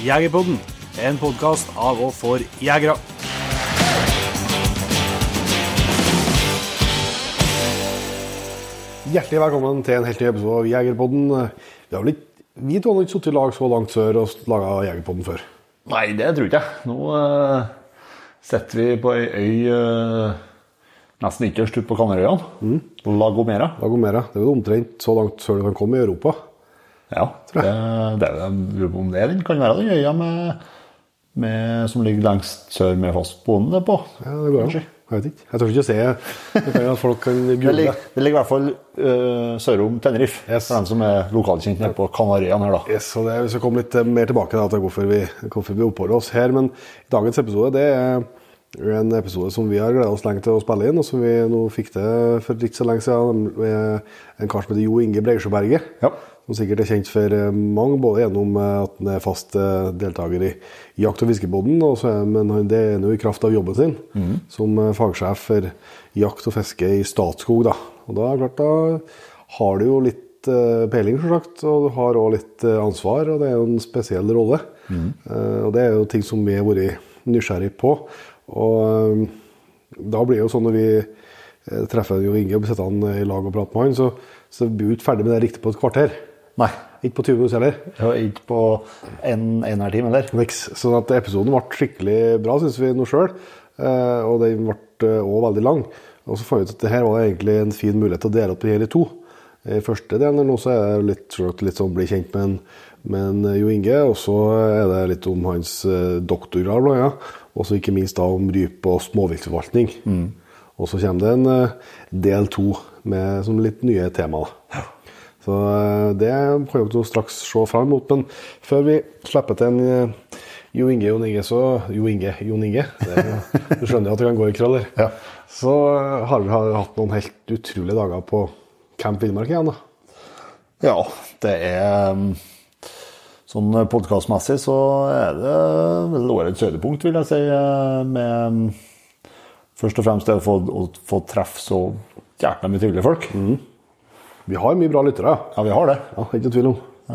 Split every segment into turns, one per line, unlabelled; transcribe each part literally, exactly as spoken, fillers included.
Jegerpodden, en podcast av og for jegere. Hjertelig velkommen til en helt ny episode av Jegerpodden. Vi har vel ikke, vi to har ikke suttet i lag så langt før og laget Jegerpodden før.
Nei, det tror ikke jeg. Nå uh, setter vi på en øy uh, nesten ytterst ut på Kanarøyene. Mm. La Gomera.
La Gomera. Det er jo omtrent så langt før du kan komme i Europa.
Ja, det, det er jo om det den kan være den øya med, med, som ligger lengst sør med fastboende på.
Ja, det går an. Jeg vet ikke. Jeg tør ikke å se det kan at folk kan google.
Det ligger, det ligger i hvert fall uh, sør om Tenerife, yes. For dem som er lokalkjent nede på Kanarøyene her da.
Yes, og det, vi skal komme litt mer tilbake da, til hvorfor vi, hvorfor vi oppholder oss her, men dagens episode det er en episode som vi har gledet oss lenge til å spille inn, og som vi nå fikk det for ikke så lenge siden, med en kar som heter Jo Inge Breidsjøberget. Ja. Som sikkert er kjent for mange, både gjennom at han er fast deltaker i jakt- og fiskebåten, men det er jo i kraft av jobben sin, mm. som fagsjef for jakt og fiske i Statskog. Da. Og da er klart, da har du jo litt peiling, for sagt, og du har også litt ansvar, og det er jo en spesiell rolle. Mm. Og det er jo ting som vi har vært nysgjerrig på. Og da blir det jo sånn når vi treffer Jo Inge og besetter han i lag og prater med han, så, så blir vi ikke ferdig med det riktig på et kvarter.
Nei.
Ikke på tjue minutter heller.
Ja, ikke på en, en her time heller.
Niks. Så at episoden ble skikkelig bra, synes vi nå selv. Og den ble også veldig lang. Og så fant vi ut at dette var egentlig en fin mulighet til å dele opp det her i to. I første delen nå så er det litt, litt sånn å bli kjent med, en, med en Jo Inge, og så er det litt om hans doktorgrad, ja. Og så ikke minst da om rype- og småviltforvaltning. Mm. Og så kommer det en del to med som litt nye tema. Ja. Så det kan vi straks se frem mot, men før vi slipper til en Jo Inge, Jo Inge, så Jo Inge, Jo Inge, det, du skjønner jo at det kan gå i krøller. Ja. Så har vi hatt noen helt utrolige dager på Camp Villmark igjen da.
Ja, det er sånn podcastmessig så er det vel årets høydepunkt, vil jeg si, med først og fremst det å få, å få treffe så hjertelig med trivelige folk. Mm.
Vi har mye bra lyttere.
Ja, vi har det.
Ja, ikke tvil om.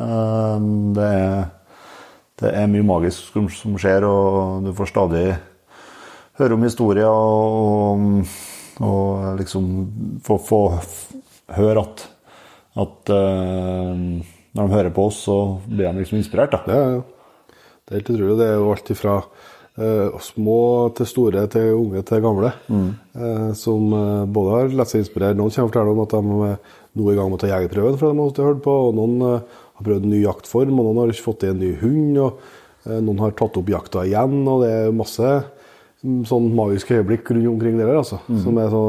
Det er, det er mye magisk som, som skjer, og du får stadig høre om historier, og, og liksom få, få høre at, at uh, når de hører på oss, så blir de liksom inspirert. Da.
Ja, ja. Det er helt utrolig. Det er jo alt ifra uh, små til store, til unge til gamle, mm. uh, som uh, både har lett seg inspirere. Noen kommer og forteller om at de uh, nå er i gang med å ta jegerprøven, for de har hørt på, og noen uh, har prøvd en ny jaktform, og noen har fått en ny hund, og uh, noen har tatt opp jakta igjen, og det er masse um, sånn magiske øyeblikk rundt omkring det der, altså, mm. som er så,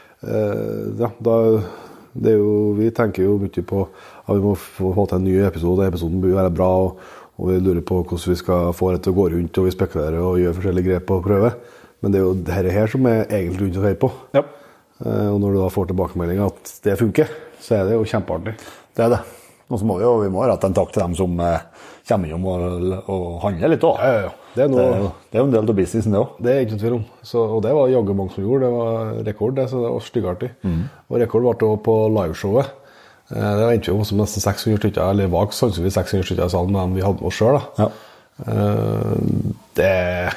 uh, ja, da, det er jo, vi tenker jo mye på at vi må få, få til en ny episode, episoden bør være bra, og, og vi lurer på hvordan vi skal få det til å gå rundt, og vi spekulerer og gjør forskjellige grep på prøve, men det er jo dette her som er egentlig rundt å høre på. Ja. Uh, og når du da får tilbakemelding at det funker, så er det jo kjempeartig.
Det er det. Og så må vi jo vi må rette en takk til dem som eh, kommer innom og, og handler litt også.
Ja, ja, ja. Det er, noe,
det, er, det er jo en del av businessen det også.
Det er ikke noe tvil om. Så, og det var jaggu mange som gjorde, det var rekord, det, så det var styggartig. Mm. Og rekord ble det også på liveshowet. Eh, det var egentlig jo nesten seks hundre stykker, eller var sannsynligvis seks hundre stykker i salen, men vi hadde med oss selv da. Ja. Eh, det...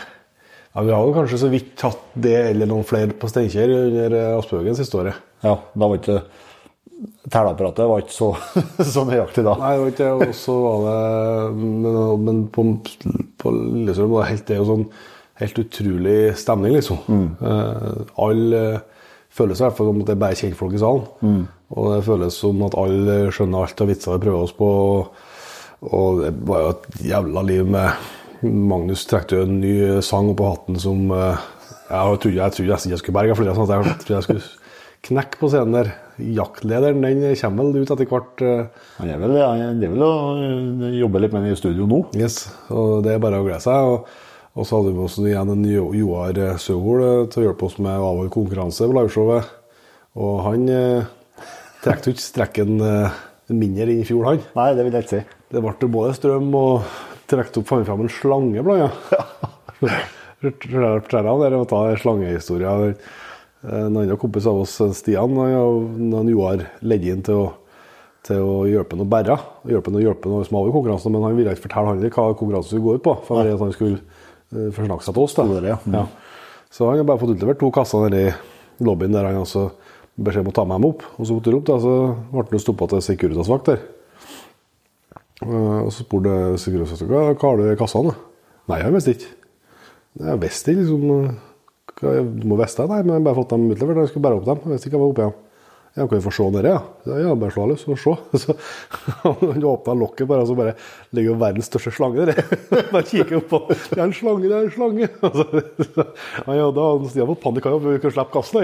Ja, vi har jo kanskje så vidt hatt det, eller noen flere på Steinkjer under Aspehaugens historie.
Ja, da var ikke... Teleapparatet var ikke så, så nøyaktig da.
Nei, det var ikke det, og så var det, men, men på, på Lillestrøm var det, helt, det er jo sånn helt utrolig stemning, liksom. Mm. Uh, alle føles i hvert fall som at det er bare kjent folk i salen, mm. og det føles som at alle skjønner alt av vitser vi prøver oss på, og, og det var jo et jævla liv med Magnus trekte jo en ny sang på hatten som uh, jeg trodde jeg, trodde jeg skulle berge flere, sånn at jeg trodde jeg skulle knekk på scenen der. Jaktlederen, den kommer vel ut etter hvert.
Han er vel, han er vel å jobbe litt med den i studio nå.
Yes, og det er bare å glede seg. Og, og så hadde vi også igjen en Joar Søhol til å hjelpe oss med å avholde konkurranse på liveshowet. Og han eh, trekte ut strekken eh, mindre inn i fjor, han.
Nei, det vil jeg ikke si.
Det ble både strøm og trekte opp, fant frem en slange blant, ja. Forteller han der å ta en slangehistorie. En annen kompis av oss, Stian, og Joar ledde inn til å til å hjelpe noe bæra, hjelpe noe, hjelpe noe som har i konkurransen, men han ville ikke fortelle han hva konkurransen skulle gå ut på, for at han skulle uh, forsnakke seg til oss. Da.
Det, ja. Mm.
Ja. Så han har bare fått utlevert to kasser nede i lobbyen der han også beskjed om å ta med dem opp, og så tok opp da, så ble han stoppet til Securitas-vakt der. Uh, og så spurte Securitas, hva har du i kassene? Nei, jeg visste ikke. Jeg visste ikke, liksom, du må veste det, nei, men jeg har bare fått dem utlevert, jeg skulle bare opp dem, jeg visste ikke hva jeg var oppe igjen. Ja, kan vi få se nede, ja? Ja, bare slå løs og se. Så han åpnet lokket bare, og så bare ligger jo verdens største slange der. Bare kikker opp på, det er en slange, det er en slange. Så, så, ja, da hadde Stian fått panikk, vi kunne slippe kassen.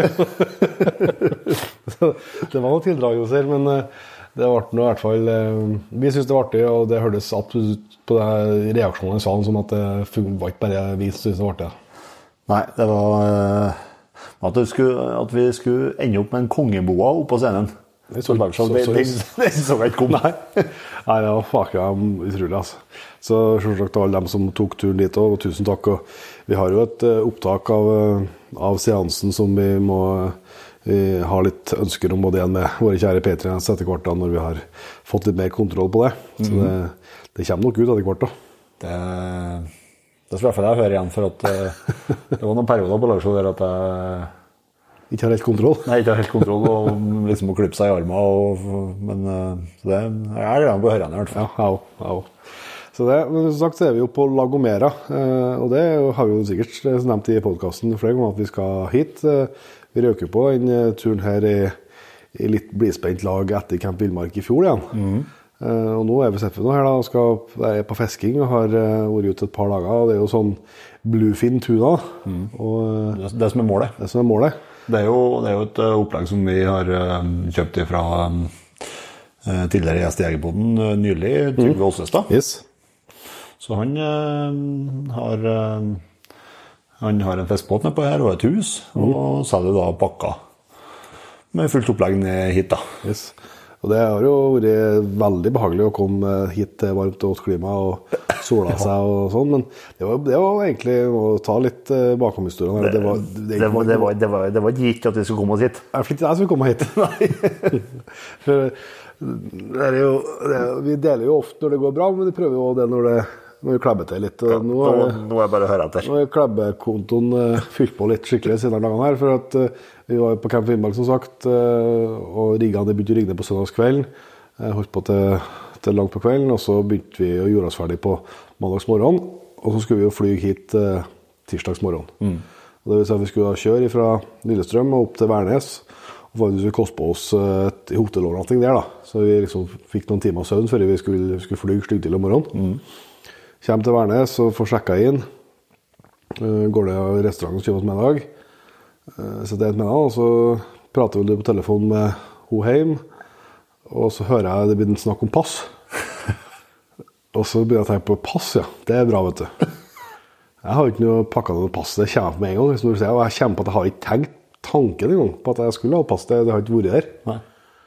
Ja. Så det var noen tildragelser, men det ble noe i hvert fall, vi synes det var artig, og det hørtes absolutt på det reaksjonen i salen, som at det var ikke bare vi som synes det var artig.
Nei, det var... At, skulle, at vi skulle ende opp med en kongeboa oppe på scenen.
Det så, så, så, så,
det så jeg ikke kom.
Nei, Nei det var faen utrolig, altså. Så selvsagt alle dem som tok turen dit, og tusen takk. Og vi har jo et uh, opptak av, uh, av seansen som vi må uh, ha litt ønsker om, både igjen med våre kjære Patreons etter hvert, da, når vi har fått litt mer kontroll på det. Så mm. det, det kommer nok ut etter hvert, da.
Det... Det tror jeg jeg hører igjen, for at uh, det var noen perioder på lagshow der at jeg...
Ikke har helt kontroll?
Nei, ikke har helt kontroll, og liksom å klippe seg i armen, og, men uh, det, jeg er glad på å høre igjen i hvert fall.
Ja, ja, ja. Så det, men som sagt så er vi jo på La Gomera, uh, og det har vi jo sikkert nevnt i podcasten flere ganger at vi skal hit. Uh, vi røker på en uh, turen her i, i litt blyspent lag etter Camp Villmark i fjor igjen. Mm. Uh, og nå er vi sett for noe her da, og skal være på fisking og har uh, vært ute et par dager, og det er jo sånn bluefin tuna. Mm. Og, uh,
det, det som er målet.
Det som er målet.
Det er jo, det er jo et uh, opplegg som vi har uh, kjøpt fra um, uh, tidligere gjest i Jegerpoden uh, nylig, Trygve mm. Åsestad.
Yes.
Så han uh, har uh, han har en fiskebåt nede på her og et hus, mm. og selger da pakka med fullt opplegg ned hit da.
Yes. Og det har jo vært veldig behagelig å komme hit til varmt og klima og sola seg og sånn, men det var, det var egentlig å ta litt bakomhistorien.
Det, det, var, det, det, var, det, var, det, var, det var ikke gitt at vi skulle komme oss hit.
Det er ikke jeg som vil komme hit. Nei. For det er jo, det, vi deler jo ofte når det går bra, men vi prøver jo det når det når vi klebber til litt. Og nå,
nå, nå er jeg bare å høre etter.
Nå er klebbekontoen uh, fylt på litt skikkelig siden dagen her, for at uh, vi var på Camp Villmark som sagt, uh, og riggene begynte å rigge på søndagskvelden. Jeg holdt på til, til langt på kvelden, og så begynte vi å gjøre oss ferdig på mandagsmorgen, og så skulle vi jo fly hit uh, tirsdagsmorgen. Mm. Og det vil si at vi skulle kjøre fra Lillestrøm og opp til Værnes, og faktisk vi koste på oss uh, et hotellovernatting der da. Så vi liksom fikk noen timer søvn før vi skulle, skulle fly stygg til om morgenen. Mm. Kjem til Værnes og får sjekket inn. Uh, går det av restauranten og kjøper oss middag. Uh, så det er et middag, og så prater vi på telefonen med ho heim. Og så hører jeg det begynner snakk om pass. Og så begynner jeg å tenke på pass, ja. Det er bra, vet du. Jeg har ikke noe pakket noe pass. Det kommer på med en gang. Som du ser, og jeg kommer på at jeg har ikke tenkt tanken en gang på at jeg skulle ha pass. Det, det har ikke vært der. Nei.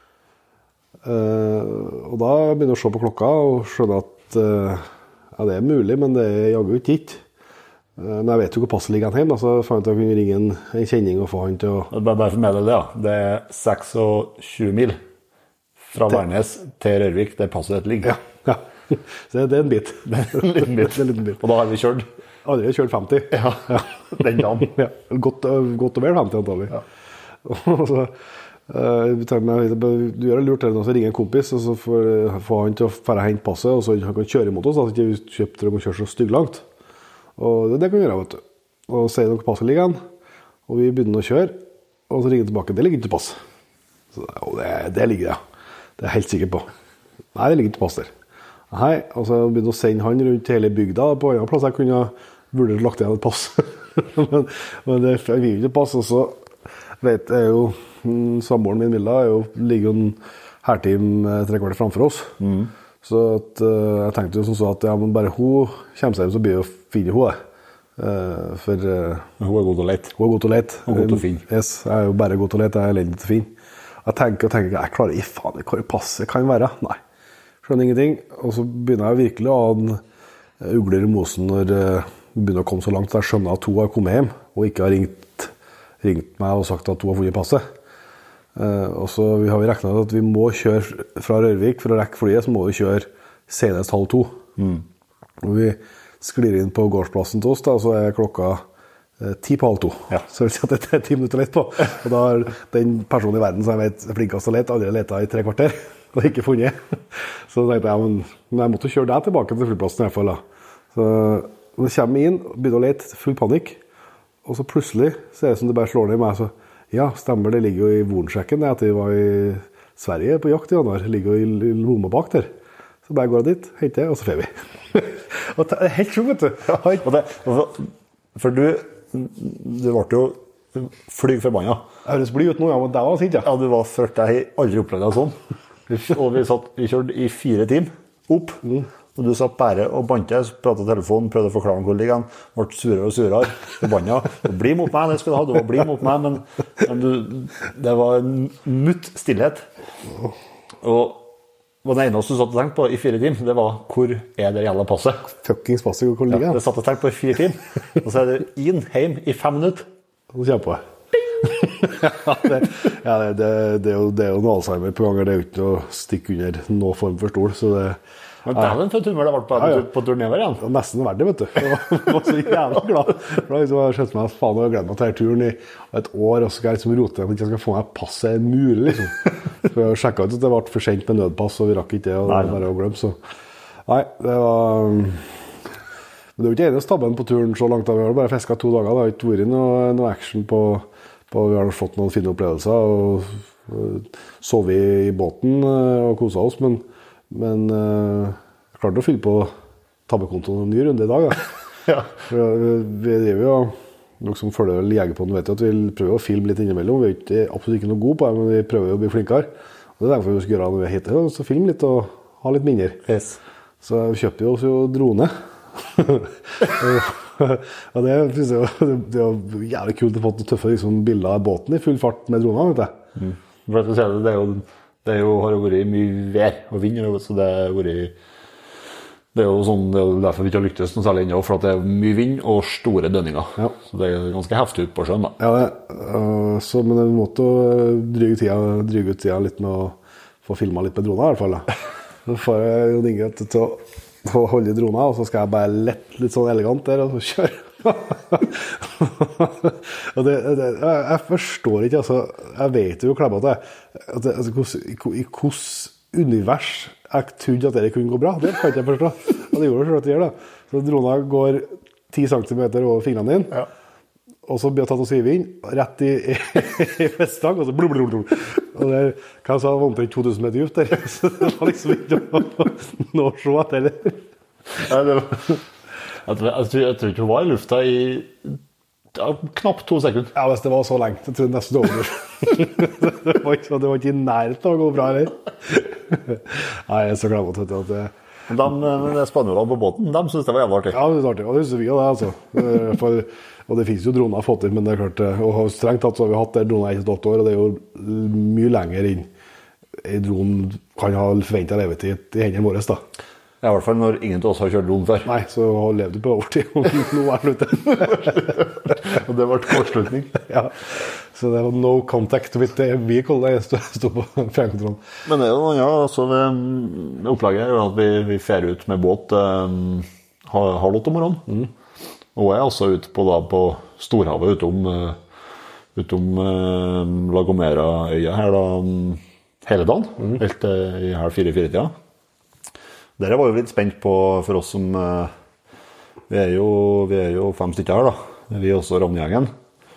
Uh, og da begynner jeg å se på klokka og skjønne at... Uh, Ja, det er mulig, men det er jaggu ikke gitt. Men jeg vet jo hvor passet ligger han hjemme, så fant jeg at jeg kunne ringe en, en kjenning og få han til å...
Bare for meg det, ja. Det er tjueseks mil fra Værnes til Rørvik, der passet dette ligger.
Ja, ja. Så det er en bit.
Det er en liten bit.
Det er en liten bit.
Og da har vi kjørt?
Aldri kjørt femti.
Ja, ja. Den dagen.
Ja. Godt, godt og vel femti, antagelig. Ja. Og så... Uh, meg, du gjør det lurt til å ringe en kompis og så få han til å fære hente passet og så han kan kjøre imot oss så ikke vi kjøpte dem og kjøre så stygg langt og det, det kan vi gjøre vet du og sier noe passet ligger han og vi begynner å kjøre og så ringer han tilbake det ligger ikke pass så, det, det ligger jeg det er jeg helt sikker på nei det ligger ikke pass der nei, og så begynner å sende han rundt hele bygda på en annen plass jeg kunne vurdert lagt igjen et pass men, men det fikk vi ikke pass og så vet jeg jo samboeren min Milla er jo, ligger jo en hertime tre kvarter framfor oss. Mm. Så at, uh, jeg tenkte jo som så at ja, men bare hun kommer seg hjem, så blir jo finne hun det. Uh, for uh,
hun er god til å lete.
Hun er god til å lete.
Hun er god til å finne.
Yes, jeg er jo bare god til å lete, jeg er elendig til å finne. Jeg tenker og tenker, jeg klarer ikke, faen, hva det passer kan være. Nei, skjønner ingenting. Og så begynner jeg virkelig å ha en ugler i mosen når uh, vi begynner å komme så langt, så jeg skjønner at hun har kommet hjem, og ikke har ringt, ringt meg og sagt at hun har funnet passet. Uh, og så vi har vi regnet ut at vi må kjøre fra Rørvik for å rekke flyet, så må vi kjøre senest halv to. Mm. Og vi sklir inn på gårdsplassen til oss, da, og så er klokka uh, ti på halv to. Ja. Så det er ti minutter lett på. Og da har den personen i verden som jeg vet er flinkast å lete, aldri letet i tre kvarter, og ikke funnet. Så da tenkte jeg, men, men jeg måtte kjøre deg tilbake til flyplassen i hvert fall. Da. Så da kommer jeg inn, begynner å lete, full panikk, og så plutselig så er det som det bare slår ned i meg, så ja, stemmer, det ligger jo i vorensjekken at vi var i Sverige på jakt i januar. Det ligger jo i, i lomma bak der. Så bare går jeg dit, henter jeg, og så fer vi. Og det er helt sjukt, vet du. Ja, og det,
for du, du ble jo flyg forbanna.
Jeg høres bli ut nå, ja, men det var sitt, ja.
Ja, du var ført, jeg har aldri opplevd deg sånn. Og vi, satt, vi kjørte i fire timer opp. Mm. Og du satt bare og bante, pratet telefonen, prøvde å forklare hvor ligger han, ble surere og surere, forbanna. Bli mot meg, det skal du ha, du var bli mot meg, men, men du, det var en mutt stillhet. Og det eneste du satt og tenkte på i fire timer, det var, hvor er det jævla passet?
Fuckings passet, hvor ligger han?
Ja, det satt og tenkte på i fire timer, og så er det inn, hjem i fem minutter.
Og så kjemper jeg. ja, det, ja det, det, det, er jo, det er jo noe Alzheimer på ganger, det er jo ikke å stikke under noen form for stol, så det
men det er den for tummer det ble på, ja, ja. på tur nedover igjen.
Det var nesten verdig, vet du. Jeg var så jævlig glad. For da liksom, jeg skjønte meg at faen, jeg har gledet meg til denne turen i et år, og så skal jeg liksom rote at jeg skal få meg passet mulig, liksom. For jeg sjekket ut at det ble for sent med nødpass, og vi rakk ikke det, og det var bare å glemme, så nei, det var men det er jo ikke eneste tabben på turen så langt, da vi har bare fisket to dager, det har ikke vært noe, noe action på, på, vi har fått noen fine opplevelser, og, og sovet i båten og koset oss, men Men uh, jeg klarte å fylle på tabbekontoen en ny runde i dag. Da. ja. Vi, vi driver jo, noe som følger Jegerpodden vet jo at vi prøver å filme litt innimellom. Vi er ikke, absolutt ikke noe gode på det, men vi prøver å bli flinkere. Og det er derfor vi skal gjøre når vi er hit, så filme litt og ha litt mindre.
Yes.
Så vi kjøpte jo oss jo drone. og det, det er jo jævlig kult å få noen tøffe liksom, bilder av båten i full fart med droner, vet jeg.
Mm. For at du ser det, det er jo... Det er jo, har jo vært mye vær og vind, så det, er vært, det er jo sånn, det er derfor vi ikke har lyktes noe særlig ennå, for at det er mye vind og store dønninger. Ja. Så det er ganske heftig ut på sjøen, da.
Ja, det, uh, så, men vi måtte dryge, tida, dryge ut tida litt med å få filmet litt med droner i hvert fall. Da. Så får jeg jo Inge til å, å holde i droner, og så skal jeg bare lette litt sånn elegant der, og så kjøre. og det, det, jeg, jeg forstår ikke, altså, jeg vet jo klart at det, at det altså, hos, i, i hvordan univers jeg trodde at det kunne gå bra, det kan ikke jeg forstå, og det gjorde det selv at det gjør da, så dronen går ti centimeter over fingrene dine, ja. Og så blir jeg tatt og sivet inn, rett i, i, i festdag, og så blub, blub, blub. Og det kan jeg si, det var omtrent to tusen meter ut der, så det var liksom ikke noe å se etter det.
Nei, det var... Jeg tror, jeg, tror, jeg tror ikke hun var i lufta i ja, knapt to sekunder.
Ja, hvis det var så lengt, jeg tror nesten det var over. det, var ikke, det var ikke i nærheten av å gå bra her. Nei, jeg er så glad at det...
De, de spanjolene på båten, de synes det var jævlig artig.
Ja, det er artig, og det synes vi jo det, altså. For, og det finnes jo droner fått til, men det er klart, og strengt tatt så har vi hatt der droner i ett år, og det er jo mye lenger inn. En drone kan ha forventet levetid i hendene våre, da.
Ja, i hvert fall når ingen av oss har kjørt drone før.
Nei, så levde du på overtid, og nå er sluttet.
og det var kortslutning.
ja, så det var no contact with the vehicle, det stod på fjernkontrollen.
Men det er jo, ja, så det, det opplaget er jo at vi, vi fer ut med båt um, halv åtte om morgenen. Mm. Og jeg er også ute på, da, på Storhavet utom, uh, utom uh, La Gomera-øya her da, um, hele dagen, mm. helt uh, i her fire-fire tida. Dere var jo litt spent på for oss som, vi er jo, vi er jo fem stykker her da, vi er også Ravnegjengen.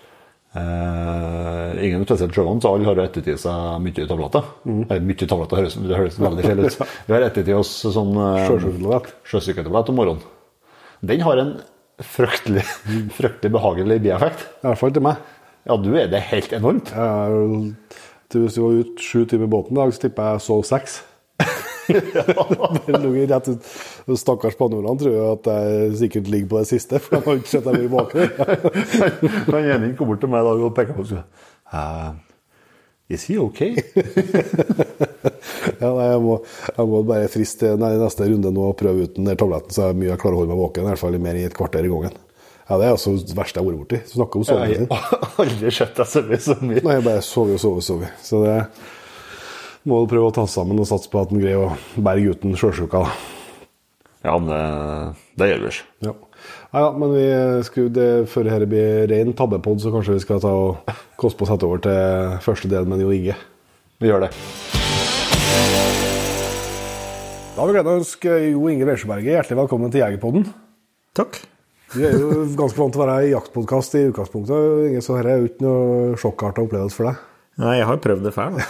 Eh, ingen spesielt sjøvann, så alle har jo ettertid seg mye tabletter. Mm. Eh, mye tabletter, høres, det høres veldig feil ut. Vi har ettertid oss sånn sjøsyketablett om morgenen. Den har en fryktelig, fryktelig behagelig bieffekt.
I hvert fall til meg.
Ja, du er det helt enormt.
Ja, hvis du var ute sju timer i båten i dag, så tipper jeg sov seks. ja. Det lå rett ut. Stakkars spanjolene tror jeg at jeg sikkert ligger på det siste, for de har ikke sett jeg blir bakgrunn.
Han ene kom bort til meg i dag og pekket på og uh, is he okay?
ja, nei, jeg, må, jeg må bare friste nei, neste runde nå og prøve ut den der tabletten, så er det mye jeg klarer å holde meg våken, i hvert fall mer i et kvarter i gangen. Ja, det er altså det verste jeg har vært borti. Så snakker om soving sin.
Jeg har aldri sett deg sove så mye.
Nei, jeg bare sover og sover og sover. Så det må du prøve å ta sammen og satse på at den greier å bære gutten sjølsjuka.
Ja, men det, det gjør vi ikke.
Ja. Ja, men vi skulle, det, før dette blir ren tabbepod, så kanskje vi skal ta og koste på å sette over til første del med Jo Inge.
Vi gjør det.
Da har vi gledet å ønske Jo Inge Versjøberget hjertelig velkommen til Jegerpodden.
Takk.
Vi er jo ganske vant til å være i jaktpodcast i utgangspunktet, Inge, så her er jo ikke noe sjokkartet opplevelse for deg.
Nei, jeg har prøvd det før.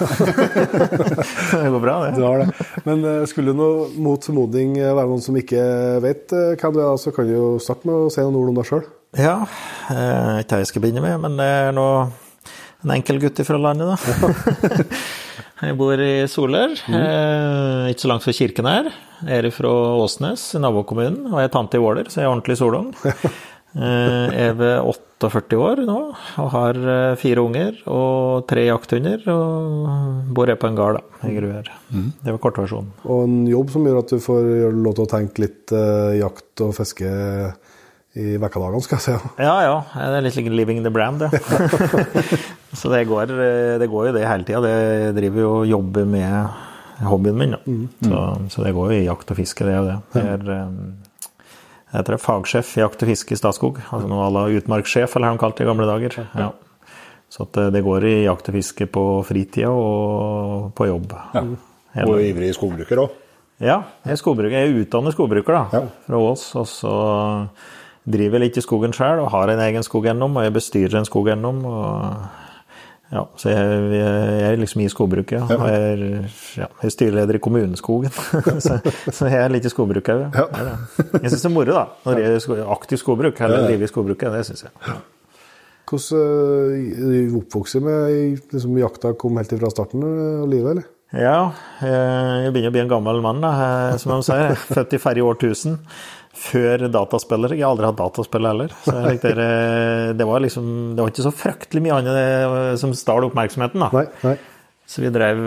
Det går bra, det.
Du har det. Men skulle noe mot formodning være noen som ikke vet hva du er, så kan du jo starte med å si noen ord om deg selv.
Ja, eh, ikke jeg skal begynne med, men det er noe, en enkel gutt fra landet da. Jeg bor i Soler, eh, ikke så langt fra kirken her. Jeg er fra Åsnes, nabokommunen, og jeg er tante i Våler, så jeg er ordentlig solung. Jeg er ved åttiførti år nå, og har fire unger og tre jakthunder, og bor jeg på en gard da, i Gruer. Mm. Det var kortversjonen.
Og en jobb som gjør at du får lov til å tenke litt uh, jakt og fiske i vekkadagene, skal jeg si.
Ja, ja, det er litt living the brand, ja. Så det går, det går jo det hele tiden. Det driver jo og jobber med hobbyen min, da. Mm. Så, så det går jo i jakt og fiske, det er jo det. Det er... Jeg heter fagsjef i jakt og fiske i Statskog, altså noe alla utmarkssjef, eller har de kalt det i gamle dager. Ja. Så at det går i jakt og fiske på fritida og på jobb.
Ja. Og ivrig skogbruker også?
Ja, jeg er skogbruker. Jeg er utdannet skogbruker da, ja. Fra Ås, og så driver jeg litt i skogen selv, og har en egen skogeiendom, og jeg bestyrer en skogeiendom, og ja, så jeg, jeg er liksom i skogbruket, ja. Og jeg er, ja, jeg er styreleder i kommuneskogen, så, så jeg er litt i skogbruket. Ja. Ja. Jeg synes det er moro da, når jeg er aktiv skogbruk, eller driver i skogbruket, det synes jeg. Ja.
Hvordan er du oppvokset med liksom, jakta kom helt fra starten av livet, eller?
Ja, jeg begynner å bli en gammel mann da, som de sier, født i ferdig årtusen. Før dataspillere, jeg har aldri hatt dataspill heller, så jeg tenkte, det var liksom, det var ikke så fryktelig mye annet som stál oppmerksomheten da.
Nei, nei.
Så vi drev,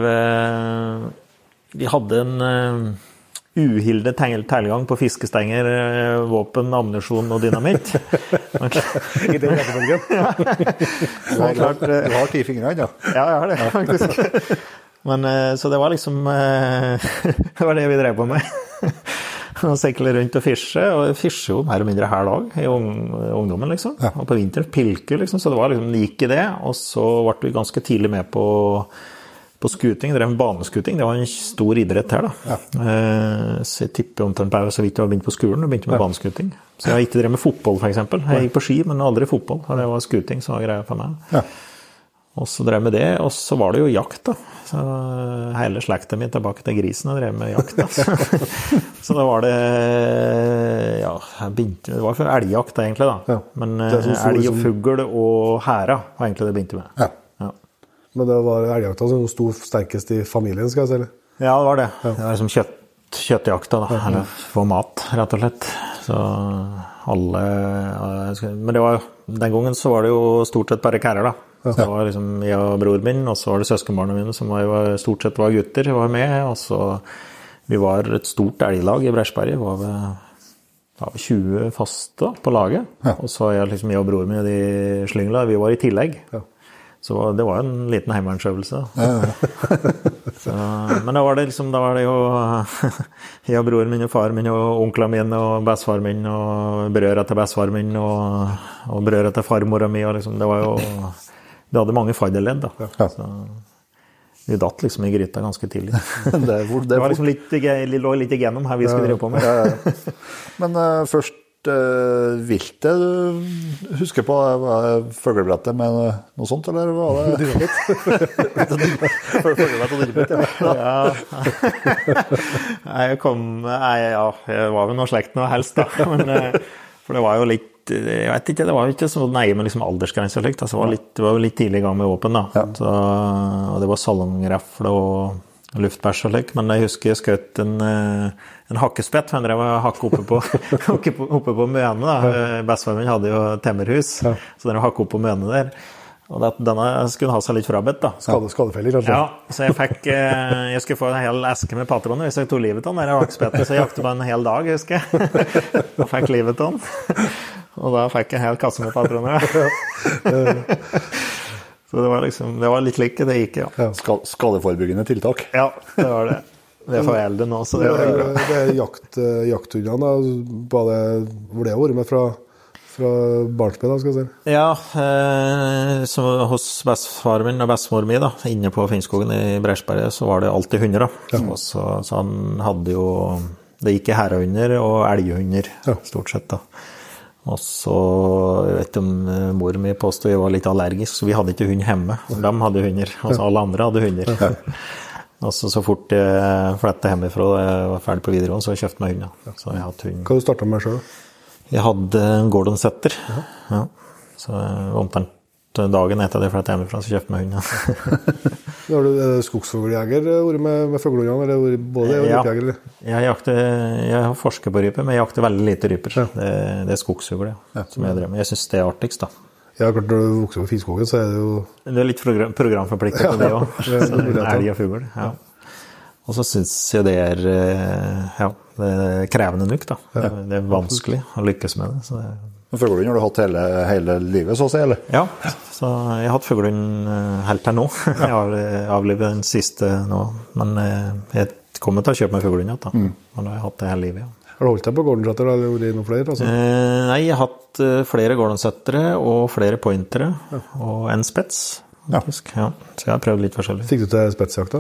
vi hadde en uhilde telegang på fiskestenger, våpen, ammunisjon og dynamitt.
I den rekkefølgen.
Ja.
Klart, du har ti fingre, ja.
Ja, jeg har det, faktisk. Men, så det var liksom, det var det vi drev på med. Og sykle rundt og fische, og jeg fische jo mer og mindre her dag i ungdommen liksom, ja. Og på vinteren pilke liksom, så det var liksom like det, og så ble vi ganske tidlig med på, på skuting, drev med baneskuting, det var en stor idrett her da. Ja. Eh, så jeg tipper omtrent på så vidt jeg var begynt på skolen, og begynte med ja. Baneskuting. Så jeg ikke drev med fotball for eksempel, jeg gikk på ski, men aldri fotball, og det var skuting som var greia for meg. Ja. Og så drev jeg med det, og så var det jo jakt da. Så hele slekten min tilbake til grisen og drev med jakt da. Så da var det, ja, jeg begynte, det var for elgjakt egentlig da. Ja. Men elg og fugl og hæra var egentlig det jeg begynte med.
Ja. Ja. Men det var elgjakta som stod sterkest i familien, skal jeg si, eller?
Ja, det var det. Ja. Det var liksom kjøtt, kjøttjakta da, ja. Eller få mat, rett og slett. Så alle, men det var, den gangen så var det jo stort sett bare kærer da. Så det var liksom jeg og bror min, og så var det søskenbarna mine som var, stort sett var gutter, var med, og så vi var et stort elglag i Bresjberget, vi var ved tjue faste på laget, ja. Og så var jeg liksom jeg og bror min i slyngla, vi var i tillegg. Ja. Så det var en liten heimevernsøvelse. Ja, ja. Så, men da var det liksom, da var det jo jeg og bror min og far min og onkla min og bestefar min og brødre til bestefar min og, og brødre til farmora mi, og liksom, det var jo, det hadde mange fadderledd da. Ja. Så vi datt liksom i gryta ganske tidlig. det, hvor, det, det var liksom litt, det lå litt igjennom her vi skulle drive på med.
Ja, ja. Men uh, først uh, viltet du husker på, var det føgelbrettet med noe sånt, eller var det dynamitt? Føgelbrett og dynamitt, ja.
Ja. Jeg kom, jeg, ja, jeg var vel noe slekt noe helst da, men, for det var jo litt, jeg vet ikke, det var ikke så nøye med liksom aldersgrenser og slikt, altså, det var litt, det var litt tidlig i gang med våpen da, ja. Så, og det var salongreffle og luftbærs og slik, men jeg husker jeg skjøt en, en hakkespett, for han drev å hakke oppe på, oppe på, oppe på møene da, ja. Bestefaren min hadde jo temmerhus, ja. Så den hakke opp på møene der, og det, denne skulle ha seg litt frabedt da.
Skade, skadefeller, kanskje?
Ja, så jeg fikk, jeg skulle få en hel eske med patroner hvis jeg tog livet av den der hakkespettet, så jeg jakte på en hel dag, husker jeg, og fikk livet av den. Og da fikk jeg en hel kasse med patroner. Så det var liksom, det var litt like, det gikk, ja.
ja. Skadeforebyggende tiltak.
Ja, det var det. Det er for eldre nå, så det var bra.
Det er jakt, jakthundene, bare hvor det har vært med fra, fra barnsben, da, skal jeg si.
Ja, eh, så hos bestefaren min og bestemor min, da, inne på Finnskogen i Bresjberget, så var det alltid hunder, da. Ja. Og så, så han hadde jo, det gikk i herrehunder og elghunder, ja. Stort sett, da. Og så, jeg vet om mor mi påstod jeg var litt allergisk, så vi hadde ikke hund hjemme. De hadde hunder, altså alle andre hadde hunder. Ja. Og så, så fort jeg flettet hjemmefra og jeg var ferdig på videregående, så jeg kjøpte meg hund. Ja. Så jeg hadde hund.
Hva du startet med selv?
Jeg hadde en Gordon Setter. Ja. Ja. Så omtrent dagen etter at jeg flettet hjemmefra, så kjøpte jeg meg hund. Ja.
Har du skogsfugljeger med, med fuglehundene, eller både
ja.
rypejeger?
Jeg, jakter, jeg har forsket på ryper, men jeg jakter veldig lite ryper. Ja. Det, det er skogsfugl, ja, ja. Som jeg drømmer. Jeg synes det er artigst, da.
Ja, klart når du vokser på Finnskogen, så er det jo...
Det er litt program, programforpliktet på det også. Ja, det er elg og fugl, ja. Og så synes jeg det er, ja, det er krevende nok, da. Ja. Det er vanskelig å lykkes med det. Så det...
Men fuglehund har du hatt hele, hele livet, så å si, eller?
Ja, så jeg har hatt fuglehund helt til nå. Jeg har avlivet den siste nå, men jeg kommer til å kjøpe meg fuglehund, da. Mm. Og da har jeg hatt det hele livet, ja.
Har du holdt deg på Gordon Setter, eller har du noen flere? Altså?
Eh, nei, jeg har hatt flere Gordon Settere og flere pointere, ja. Og en spets, faktisk. Ja. Ja, så jeg har prøvd litt forskjellig.
Fikk du til spetsjakt da?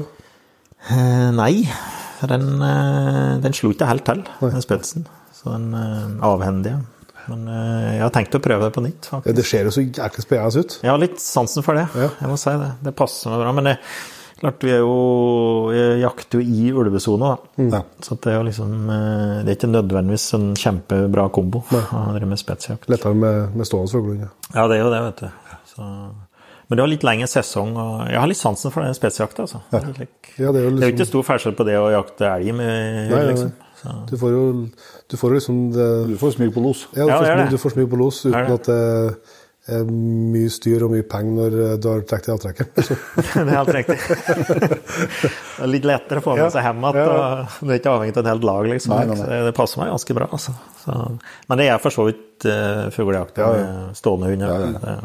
Eh, nei, den, den slo ikke helt til, den spetsen. Så den eh, avhendige. Men eh, jeg har tenkt å prøve det på nytt, faktisk.
Ja, det ser jo så jæklig spennende ut.
Jeg har litt sansen for det, ja. Jeg må si det. Det passer meg bra, men det... Klart, vi er jo, jeg jakter jo i ulvesone, da. Mm. Så det er jo liksom, det er ikke nødvendigvis en kjempebra kombo. Det er med spetsjakt.
Lettere med, med stående fuglehund, ja.
Ja, det er jo det, vet du. Så, men det var litt lenge sesong, og jeg har litt sansen for den spetsjakta, altså. Ja. Det, er like, ja, det, er liksom... det er jo ikke stor forskjell på det å jakte elg med, nei, liksom. Så.
Du får jo, du får liksom det...
Du får smyg på los.
Ja, du, ja, får, smyg, du får smyg på los, uten det. At det... mye styr og mye penger når du har trekt i avtrekket.
Det er helt riktig. Det er litt lettere å få med seg hjemme, ja. Det er ikke avhengig av et helt lag, liksom. Nei, nei, nei. Det passer meg ganske bra, altså. Så, men det er for så vidt uh, fuglejakt ja, ja. Med stående hunder. Ja, ja.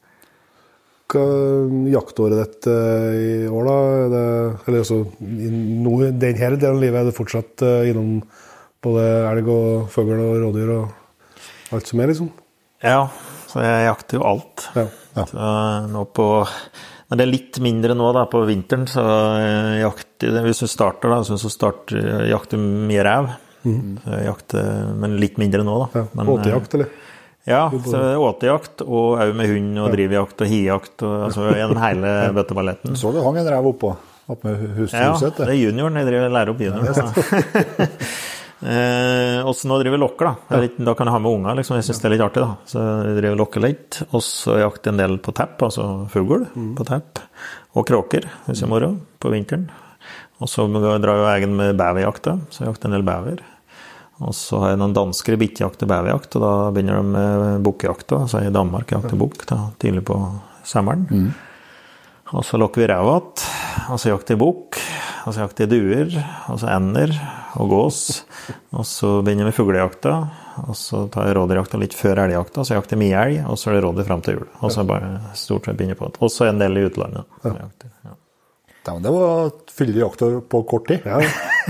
Hva jaktåret ditt uh, i år, da? Er det, eller altså, i no, den hele delen av livet er det fortsatt uh, innom både elg og fugl og rådyr og alt som er, liksom? Ja,
så jeg jakter jo alt. Ja, ja. Så, nå på, men det er litt mindre nå da, på vinteren, så jeg jakter, hvis du starter da, så starter jeg jakter mye ræv. Mm. Så jeg jakter, men litt mindre nå da.
Ja, men, åtejakt, eller?
Ja, så åtejakt, og også med hund og drivjakt og hijakt, og altså gjennom hele bøtteballetten.
Så du hang en ræv oppå, opp med hushuset?
Ja, det er junioren, jeg driver og lærer opp junioren. Eh, og så nå driver jeg lokker da. Litt, da kan jeg ha med unger, liksom. Jeg synes det er litt artig da. Så jeg driver lokker litt, og så jakter en del på tepp, altså fugl mm. på tepp, og kråker, hvis jeg moro, på vinteren. Og så drar jeg egen med bæverjakta, så jeg jakter en del bæver. Og så har jeg noen danskere bittjakt og bæverjakt, og da begynner de med bukkejakta, altså i Danmark jakter bukk da, tidlig på sommeren. Mm. Og så lokker vi rævat, og så jakter jeg bukk, og så jakter jeg duer, og så ender og gås, og så begynner jeg med fuglejakta, og så tar jeg rådyrjakta litt før elgjakta, så jakter jeg mye elg, og så er det rådyr frem til jul. Og så er det bare stort sett begynner på det. Og så en del i utlandet. Ja. Jakter, ja.
Ja, det var fyldig jakta på kort tid. Ja.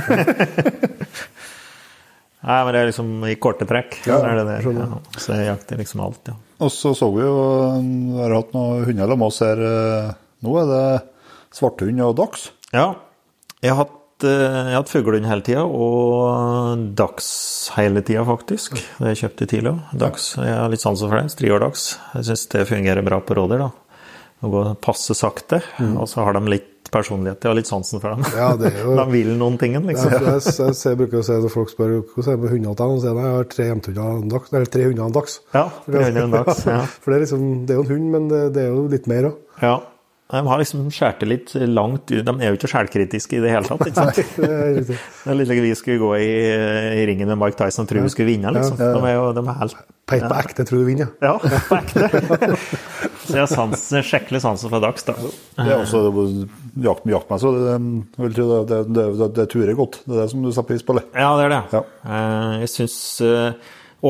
Nei, men det er liksom i korte trekk. Ja, så er det det. Ja. Så jeg jakter liksom alt, ja.
Og så så vi jo, vi har hatt noen hunder eller oss her, nå er det svarthund og dachs.
Ja, jeg har hatt, jeg har hatt fuglehund hele tiden, og dachs hele tiden faktisk. Det har jeg kjøpt i tidlig også. Dachs, jeg har litt sansen for det, striår-dachs. Jeg synes det fungerer bra på rådyr da. Det går passe sakte, mm. og så har de litt personlighet. Jeg har litt sansen for dem. Ja, det er jo... De vil noen tingen, liksom.
Ja, jeg, jeg, jeg bruker å si når folk spør hvordan er det med hundene, og så jeg har tre hjemtunder en dachs, eller tre hunder en dachs.
Ja, tre hunder en dachs, ja.
For det er, liksom, det er jo en hund, men det, det er jo litt mer også.
Ja. De har liksom skjærte litt langt ut. De er jo ikke skjærkritiske i det hele tatt, ikke sant? Nei, det er riktig. Det er litt like vi skulle gå i, i ringen med Mike Tyson og tror ja. Vi skulle vinne, liksom. Ja, ja. De er jo de er helt...
Peit på ekte, tror du vinner.
Ja, på ekte. Så jeg har sans, skikkelig sansen for dachs, da.
Det er også jakt med jaktmessig, så det, det, det, det, det, det turer godt. Det er det som du setter pris på, eller?
Ja, det er det. Ja. Jeg synes ofte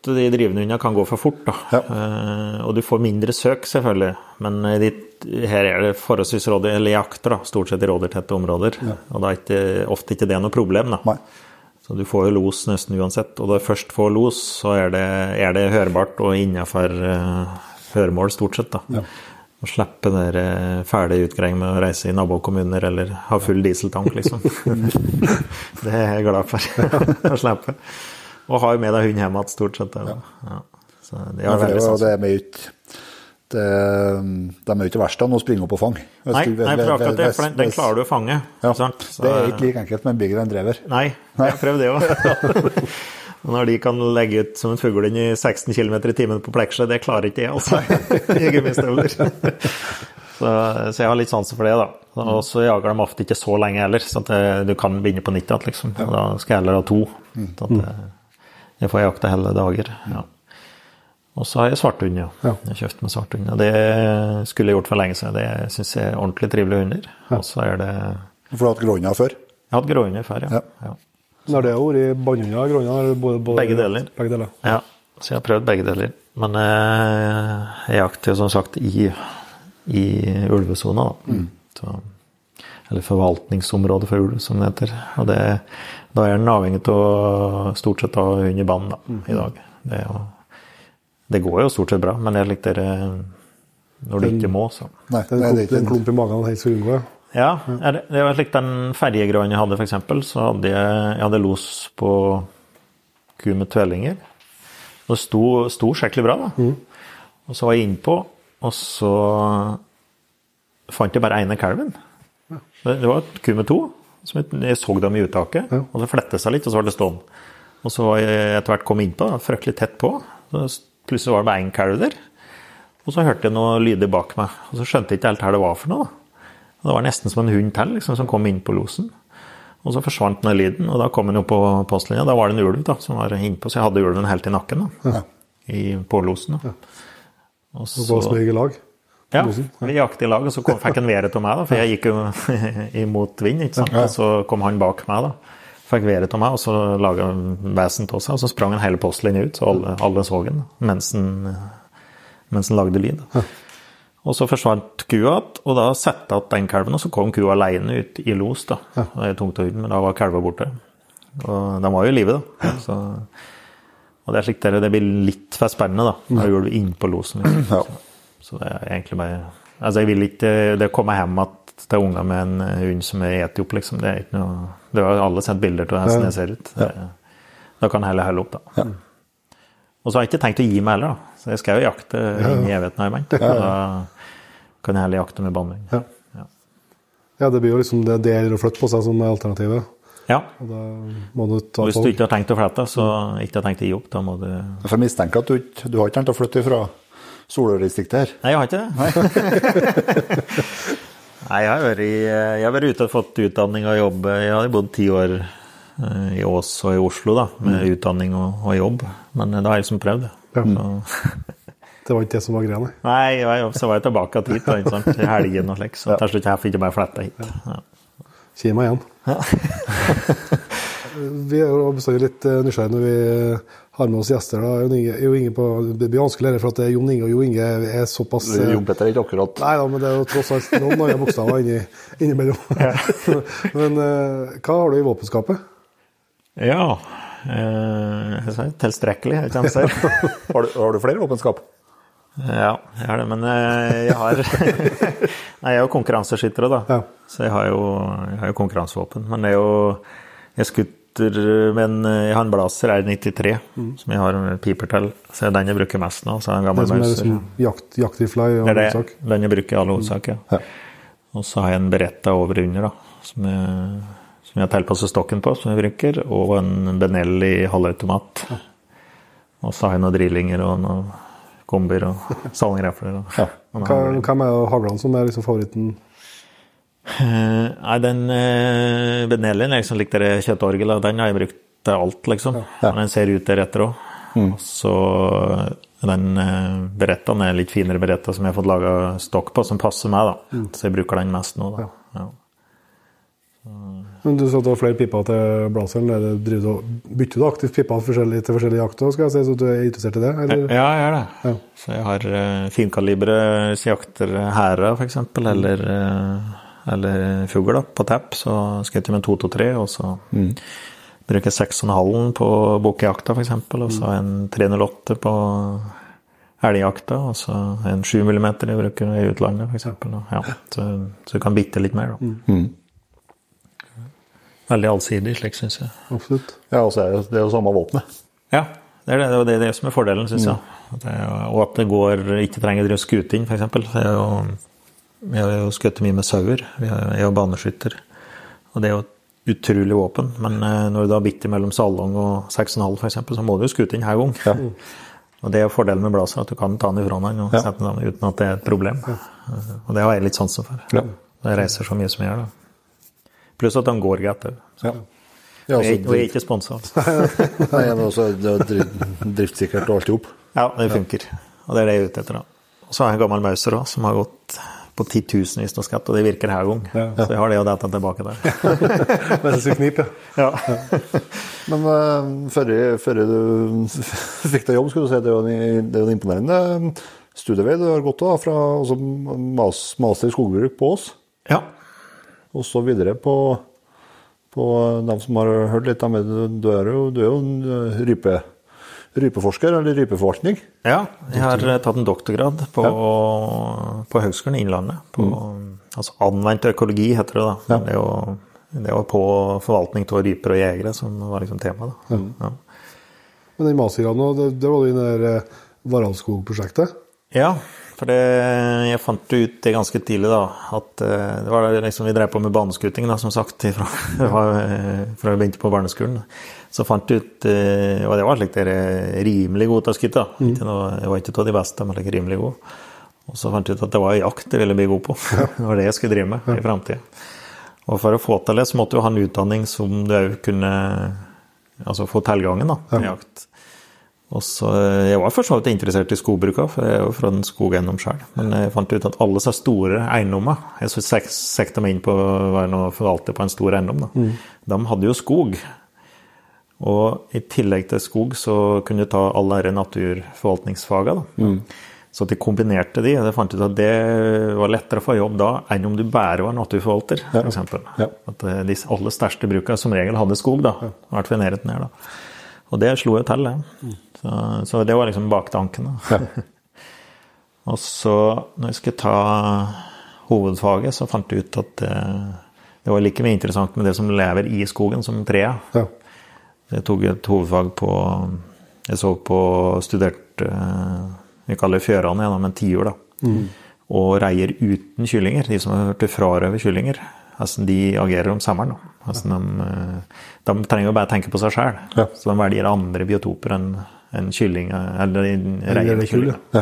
de drivende hundene kan gå for fort da.
Ja.
Eh, og du får mindre søk selvfølgelig, men ditt, her er det forholdsvis råder, eller jakter da, stort sett i rådertette områder, ja. Og da er ikke, ofte ikke det noe problem da.
Nei.
Så du får jo los nesten uansett, og da først får los, så er det, er det hørbart og innenfor uh, høremål stort sett da. Ja. Og slippe den der ferdig utgreiing med å reise i nabokommuner eller ha full dieseltank liksom. Det er jeg glad for å slippe. Og har jo med deg hund hjemme stort sett. Ja. Ja. Så det er
ja,
veldig
sant. Det er mye ut, det, de er jo ikke verst å springe opp og fange.
Nei, du, nei, for akkurat det, for den, den klarer du å fange.
Ja.
Sant? Så,
det er ikke like enkelt med en bigger enn drever.
Nei, nei. Jeg prøver det også. Og når de kan legge ut som en fugl inn i seksten kilometer i timen på pleksje, det klarer ikke jeg, altså. I gummistøvler. så, så jeg har litt sansen for det, da. Og så jager de ofte ikke så lenge heller, så at det, du kan begynne på nytt, liksom. Og da skal jeg heller ha to. Så at jeg får jakte hele dager, ja. Og så har jeg svarthund, ja. Jeg har kjøpt med svarthund, og det skulle jeg gjort for lenge siden. Det synes jeg er ordentlig trivelige hunder. Og så er det...
For du har hatt gråhunder før?
Jeg har hatt gråhunder før, ja. ja.
Når det har vært i bandhunder og gråhunder? Både, både,
begge deler.
Begge deler.
Ja, så jeg har prøvd begge deler. Men eh, jeg jakter jo som sagt i, i ulvesona, da. Mm. Så, eller forvaltningsområdet for ulv, som det heter. Og det, da er den avhengig til å stort sett ha hund i band da, mm. i dag. Det, er jo, det går jo stort sett bra, men jeg likte det når det ikke må, så.
Nei, det er en klump, en klump i magen helt så unngå, ja.
Ja, det var slik den ferjegrønn jeg hadde for eksempel, så hadde jeg, jeg hadde los på ku med tvellinger. Det sto, sto skikkelig bra da. Mm. Og så var jeg innpå, og så fant jeg bare ene kalven. Ja. Det, det var et ku med to, som jeg, jeg så dem i uttaket, ja. Og det flettet seg litt, og så var det stående. Og så var jeg etter hvert kom innpå, fryktelig tett på, så plutselig var det bare en kalv der. Og så hørte jeg noe lyder bak meg, og så skjønte jeg ikke helt hva det var for noe da. Det var nesten som en hund til, liksom, som kom inn på losen. Og så forsvant den lyden, og da kom den jo på postlinja. Da var det en ulv da, som var innpå, så jeg hadde ulven helt i nakken da, ja. I, på losen. Da. Ja. Og så...
Og så i lag?
Ja, vi jakte i lag, og så kom, fikk han været til meg da, for jeg gikk jo imot vind, ikke sant? Ja. Og så kom han bak meg da. Fikk været til meg, og så laget han vesen til seg, og så sprang han hele postlinja ut, så alle, alle så den, mens han, mens han lagde lyd. Ja. Og så forsvant kua, og da sette at den kalven, og så kom kua alene ut i los da. Ja. Det er tungt å høre, men da var kalva borte. Og de var jo i livet da. Så, og det er slik det, det blir litt for spennende da. Da gjør du inn på losen. Liksom. Ja. Så, så det er egentlig bare... Altså jeg vil ikke... Det kommer hjem at det er unger med en hund som er etiop, liksom. Det er ikke noe... Det har alle sett bilder til hvordan det ser ut. Det, da kan jeg heller helle opp da. Ja. Og så har jeg ikke tenkt å gi meg heller da. Så jeg skal jo jakte ja. Inn i evigheten har jeg ment. Ja, ja. Da kan jeg heller jakte med banding.
Ja. Ja. Ja, det blir jo liksom det der å flytte på seg som alternativet.
Ja.
Og da må du ta
og hvis du ikke har tenkt å flytte, så ikke har tenkt å gi opp, da må du...
Jeg får mistenke at du, du har ikke tenkt å flytte fra Solør-distriktet her.
Nei, jeg har ikke det. Nei. Nei, jeg har vært, i, jeg har vært ute og fått utdanning og jobb. Jeg har bodd ti år i Ås og i Oslo da, med mm. utdanning og, og jobb. Men da har jeg liksom prøvd det. Ja. Så...
Det var ikke det som var greia, nei.
Nei, jeg, så var jeg tilbake hit, da, ikke sant? I helgen og slik, så til slutt jeg fikk ikke bare flette hit. Ja.
Kjem meg igjen. Ja. Vi er jo bestandig litt nysgjerrig når vi har med oss gjester. Da. Jon Inge, jo Inge på, det blir vanskelig for at Jon Inge og Jo Inge er såpass...
Jon Petter er ikke akkurat.
Nei da, men det er jo tross alt noen andre bokstaver inni, innimellom. Ja. Men hva har du i våpenskapet?
Ja, eh, jeg sier tilstrekkelig, jeg kan si.
har, du, har du flere våpenskap?
Ja, jeg har det, men jeg har... Nei, jeg er jo konkurranseskytter da. Ja. Så jeg har jo, jeg har jo konkurransevåpen. Men det er jo... Jeg skutter med en... Jeg har en Blaser R nittitre, mm. som jeg har piper til. Så det er den jeg bruker mest nå. Så er en gammel
det som er liksom jakt, jaktrifla i all hovedsak?
Det er den jeg bruker i all hovedsak, ja. ja. Og så har jeg en Beretta over under da, som jeg, som jeg tilpasser stokken på, som jeg bruker, og en Benelli halvautomat. Ja. Og så har jeg noen drillinger og noen... kombier og salngrefler.
Ja. Hva, hva med haglene som er liksom favoritten?
Uh, nei, den uh, Benellien er liksom likt det kjøttorgel, den har jeg brukt til alt, liksom. Ja. Den ser ut der etter også. Mm. Så den uh, berettaen er litt finere beretta som jeg har fått laget stokk på, som passer meg da. Mm. Så jeg bruker den mest nå da. Ja. Ja.
Men du sa at du har flere piper til blaseren. Er det, driver du, og- bytter du aktivt piper forskjellig, til forskjellige jakter, skal jeg si, så du er interessert i det? Eller?
Ja, jeg gjør det.
Ja.
Så jeg har uh, finkalibre jakter hæra, for eksempel, eller, uh, eller fugl da, på tapp, så skjøter jeg med to to tre, og så mm. bruker jeg seks komma fem på bokjakta, for eksempel, og så en tre null åtte på elgjakta, og så en sju millimeter jeg bruker i utlandet, for eksempel. Ja, så, så du kan bitte litt mer, da.
Mm.
Veldig allsidig, slik, synes jeg.
Absolutt.
Ja, og så er det, det er jo samme våpenet.
Ja, det er det, det, er det som er fordelen, synes jeg. At det, og at det går, ikke trenger å drive skuting, for eksempel. Jeg har jo, jeg har jo skutt mye med sauer, jeg er jo baneskytter, og det er jo et utrolig våpen, men når du da bitter mellom salong og seks komma fem for eksempel, så må du jo skute inn her gang. Ja. Og det er jo fordelen med blaser, at du kan ta den ifra den og ja. Sette den uten at det er et problem. Ja. Og det har jeg litt sansen for. Ja. Jeg reiser så mye som jeg gjør da. Pluss at de går greit. Ja. Ja, altså, og jeg er ikke sponset.
Nei, men også det er driftssikkert og alt ihop.
Ja, det funker. Og det er det jeg er ute etter da. Og så har jeg en gammel Mauser da, som har gått på ti tusen hvis noe skatt, og det virker her gang. Ja. Så jeg har det og dette tilbake der.
Men det er så knip, ja.
ja. Men uh, før, før du fikk deg jobb, skulle du si, det er jo en, det er en imponerende studievei du har gått da, fra altså, master i skogbruk på oss.
Ja.
Og så videre på, på dem som har hørt litt av meg, du er jo, du er jo en rype, rypeforsker, eller rypeforvaltning.
Ja, jeg har tatt en doktorgrad på, ja. på Høgskolen i Innlandet, på mm. altså anvendt økologi heter det da. Ja. Det, er jo, det var på forvaltning til ryper og jegere som var liksom tema da. Mm. Ja.
Men den mastergraden, det, det var jo i det der Varaldskog-prosjektet?
Ja, for det, jeg fant ut det ganske tidlig da, at uh, det var liksom vi drev på med baneskuting da, som sagt, fra, fra jeg begynte på barneskolen. Så fant jeg ut, uh, og det var slik det rimelig god til å skutte. Mm. Jeg var ikke til de beste, men like rimelig god. Og så fant jeg ut at det var jakt jeg ville bli god på. Det var det jeg skulle drive med i fremtiden. Og for å få til det, så måtte du ha en utdanning som du kunne altså, få tilgangen da, til jakt. Og så, jeg var for så vidt interessert i skogbruket, for jeg er jo fra den skogeiendom selv. Men jeg fant ut at alle så store eiendommer, jeg så sekta meg inn på å være noe forvalter på en stor eiendom, da. Mm. De hadde jo skog. Og i tillegg til skog så kunne du ta alle disse naturforvaltningsfagene. Da. Mm. Så at de kombinerte de, og jeg fant ut at det var lettere å få jobb da, enn om du bare var naturforvalter, for eksempel. Ja. At de aller største brukene som regel hadde skog, da. I hvert fall nærheten her, da. Og det slo jeg til, det. Mm. Så, så det var liksom baktanken. Da. Ja. Og så, når jeg skulle ta hovedfaget, så fant jeg ut at det, det var like mye interessant med det som lever i skogen som treet. Ja. Jeg tok et hovedfag på, jeg så på studert, vi kaller det fjørene gjennom en tiår, da. Mm. Og reier uten kyllinger, de som har hørt frarøve kyllinger. Altså, de agerer om sommeren. Altså, de, de trenger jo bare tenke på seg selv. Ja. Så de velger andre biotoper enn en kylling, eller reier med kylling. Ja.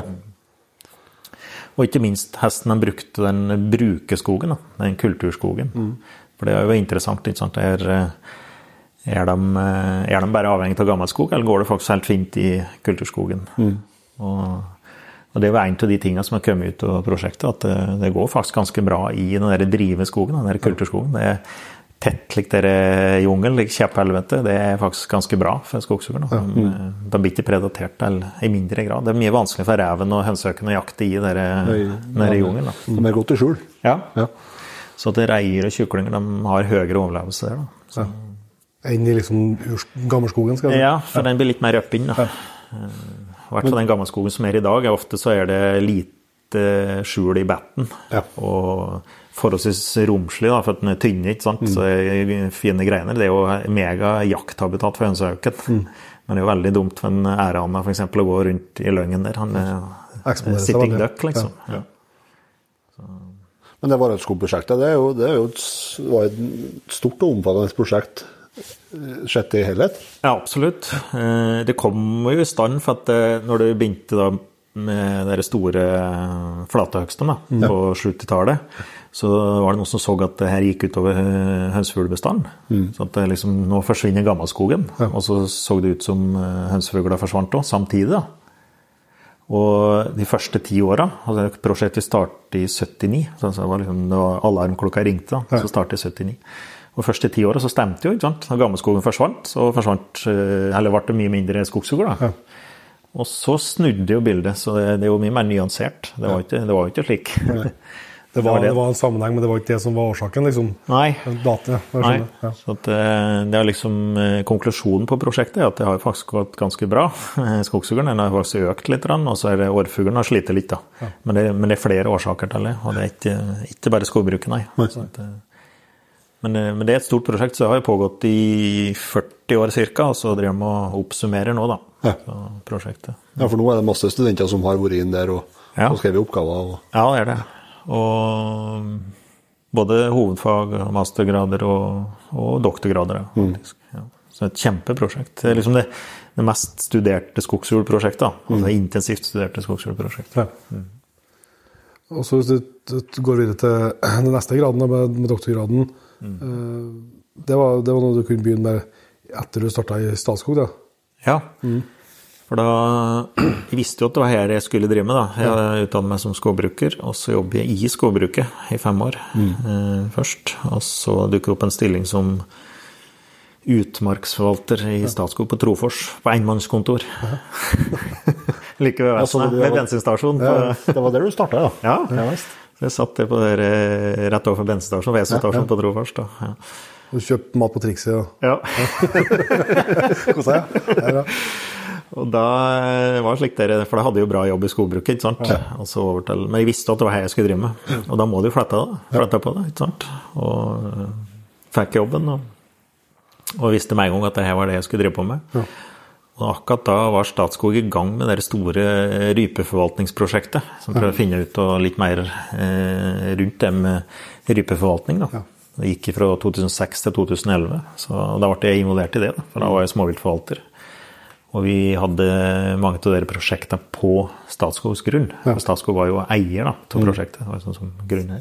Og ikke minst, hesten de brukte den brukeskogen, da, den kulturskogen. Mm. For det er jo interessant, ikke sant? Er, er, de, er de bare avhengig av gammel skog, eller går det faktisk helt fint i kulturskogen? Mm. Og Og det var en av de tingene som har kommet ut av prosjektet, at det, det går faktisk ganske bra i den der driveskogen, den der kulturskogen. Det er tett lik der jungel, lik kjepphelvete, det er faktisk ganske bra for skogshugerne. Ja. De, de blir ikke predatert i mindre grad. Det er mye vanskelig for reven og hønsøken å jakte i der, der jungel. Da.
De er godt i skjul.
Ja. Ja. Så at reier og kyklinger, de har høyere overlevelse der. Da. Så.
Ja. Enn i liksom gammelskogen, skal det?
Ja, for den blir litt mer opp inn, da. Ja. I hvert fall den gamle skogen som er i dag, er ofte så er det lite skjul i betten, ja. Og forholdsvis romslig, da, for at den er tynne, ikke sant? Mm. Så er fine greiner. Det er jo mega jakthabitat for hønsøken. Mm. Men det er jo veldig dumt for en ærehane, for eksempel, å gå rundt i løngen der. Han er sitting duck, liksom. Ja.
Ja. Men det var et skogprosjekt. Det, er jo, det er jo et, var et stort og omfattende prosjekt. Skjedd i helhet?
Ja, absolutt. Det kom jo i stand for at når du begynte da med de store flatehøgstene mm. på sluttitallet, så var det noen som så at det her gikk ut over hønsfuglbestand. Mm. Så at det liksom, nå forsvinner gammelskogen, ja. Og så så det ut som hønsfugler forsvant også, samtidig da. Og de første ti årene, altså prosjektet startet i syttini, så det var liksom, det var alarmklokka ringte da, ja. Så startet i syttini. Og første ti året så stemte jo, ikke sant? Når gammelskogen forsvant, så forsvant, eller ble det mye mindre skogshugger da. Ja. Og så snudde jo bildet, så det, det er jo mye mer nyansert. Det var ikke, det var ikke slik.
Det var, det var en sammenheng, men det var ikke det som var årsaken, liksom.
Nei.
Data,
Nei. Ja. Så at, det er liksom konklusjonen på prosjektet, at det har faktisk gått ganske bra. Skogshuggeren den har faktisk økt litt, og så er det årfuggeren har slitt litt da. Ja. Men, det, men det er flere årsaker til det, og det er ikke, ikke bare skogbruket, nei. nei. Så at, Men, men det er et stort prosjekt, så det har jo pågått i førti år cirka, og så driver vi og oppsummerer nå da, ja. prosjektet.
Ja, for nå er det masse studenter som har vært inn der og, ja. og skrevet oppgaver. Og...
Ja, det er det. Og både hovedfag, mastergrader og, og doktorgrader, faktisk. Mm. Ja. Så et kjempeprosjekt. Det er liksom det, det mest studerte skogshjulprosjektet, da. Mm. Altså intensivt studerte skogshjulprosjektet. Ja. Mm.
Og så hvis du, du går videre til den neste graden med, med doktorgraden, Mm. Det, var, det var noe du kunne begynne med etter du startet i Statskog, da?
Ja, mm. for da jeg visste jo at det var her jeg skulle drive med da. Jeg utdannet meg som skogbruker, og så jobber jeg i skogbruket i fem år mm. eh, først, og så dukker opp en stilling som utmarksforvalter i Statskog på Trofors, på enmannskontor. Like ved Vestene, ved bensinstasjon.
Ja, det var der du startet, ja.
Ja, ja visst. Jeg satt det på der, rett over bensinstasjonen, Vesenstasjonen ja, ja. på Trofors da. Ja.
Du kjøpte mat på trikset,
ja.
Ja. Hvordan er det? Ja, ja.
Og da var det slik der, for jeg hadde jo bra jobb i skogbruket, ikke sant? Ja. Og så over til, men jeg visste at det var her jeg skulle drive med. Og da må du flette det, flette på det, ikke sant? Og fikk jobben, og, og visste med en gang at det her var det jeg skulle drive på med. Ja. Og akkurat da var Statskog i gang med det store rypeforvaltningsprosjektet, som prøvde å finne ut og litt mer eh, rundt det med rypeforvaltning. Da. Ja. Det gikk fra to tusen og seks til to tusen og elleve, så da ble jeg involvert i det, da, for da var jeg småviltforvalter. Og vi hadde mange av dere prosjekter på Statskogs grunn. Ja. Statskog var jo eier da, til prosjektet, det var sånn som grunn her.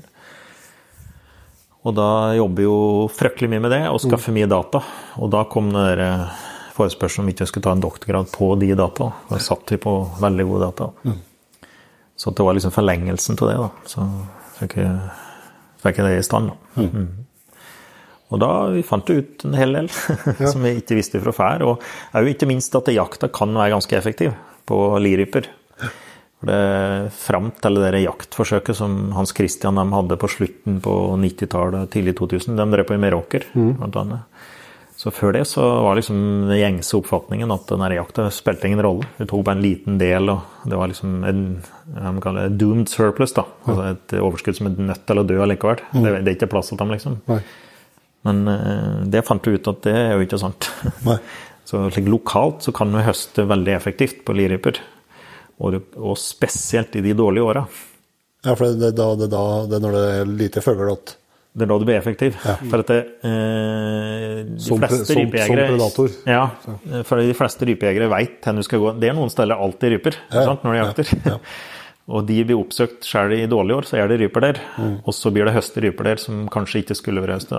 Og da jobber jo fryktelig mye med det, og skaffer mye data. Og da kom det der forespørsel om ikke jeg skulle ta en doktorgrad på de data. Da satt vi på veldig gode data. Mm. Så det var liksom forlengelsen til det da. Så fikk jeg, fikk jeg det i stand da. Mm. Mm. Og da vi fant vi ut en hel del ja. som vi ikke visste fra før. Og er jo ikke minst at jakta kan være ganske effektiv på liryper. For det frem til det der jaktforsøket som Hans Christian de hadde på slutten på nittitallet, tidlig to tusen, de drev på i Meråker, mm. blant annet. Så før det så var liksom den gjengse oppfatningen at denne jakta spilte ingen rolle. Vi tok bare en liten del, og det var liksom en, jeg kaller det doomed surplus da. Altså et overskudd som er nødt til å dø allikevel. Mm. Det, det er ikke plass til dem liksom. Nei. Men uh, det fant vi ut at det er jo ikke sant. Nei. Så like, lokalt så kan vi høste veldig effektivt på liryper. Og, og spesielt i de dårlige årene.
Ja, for det, det, det, det, det er når det er lite føgler at
det er da du blir effektiv. Ja. For at det, eh, de
som,
fleste
som,
rypejegere...
Som predator.
Ja, for de fleste rypejegere vet hvor du skal gå. Det er noen steder alltid ryper, ja. sant, når de jakter. Ja. Og de blir oppsøkt selv i dårlige år, så er det ryper der. Mm. Og så blir det høste ryper der, som kanskje ikke skulle være høste.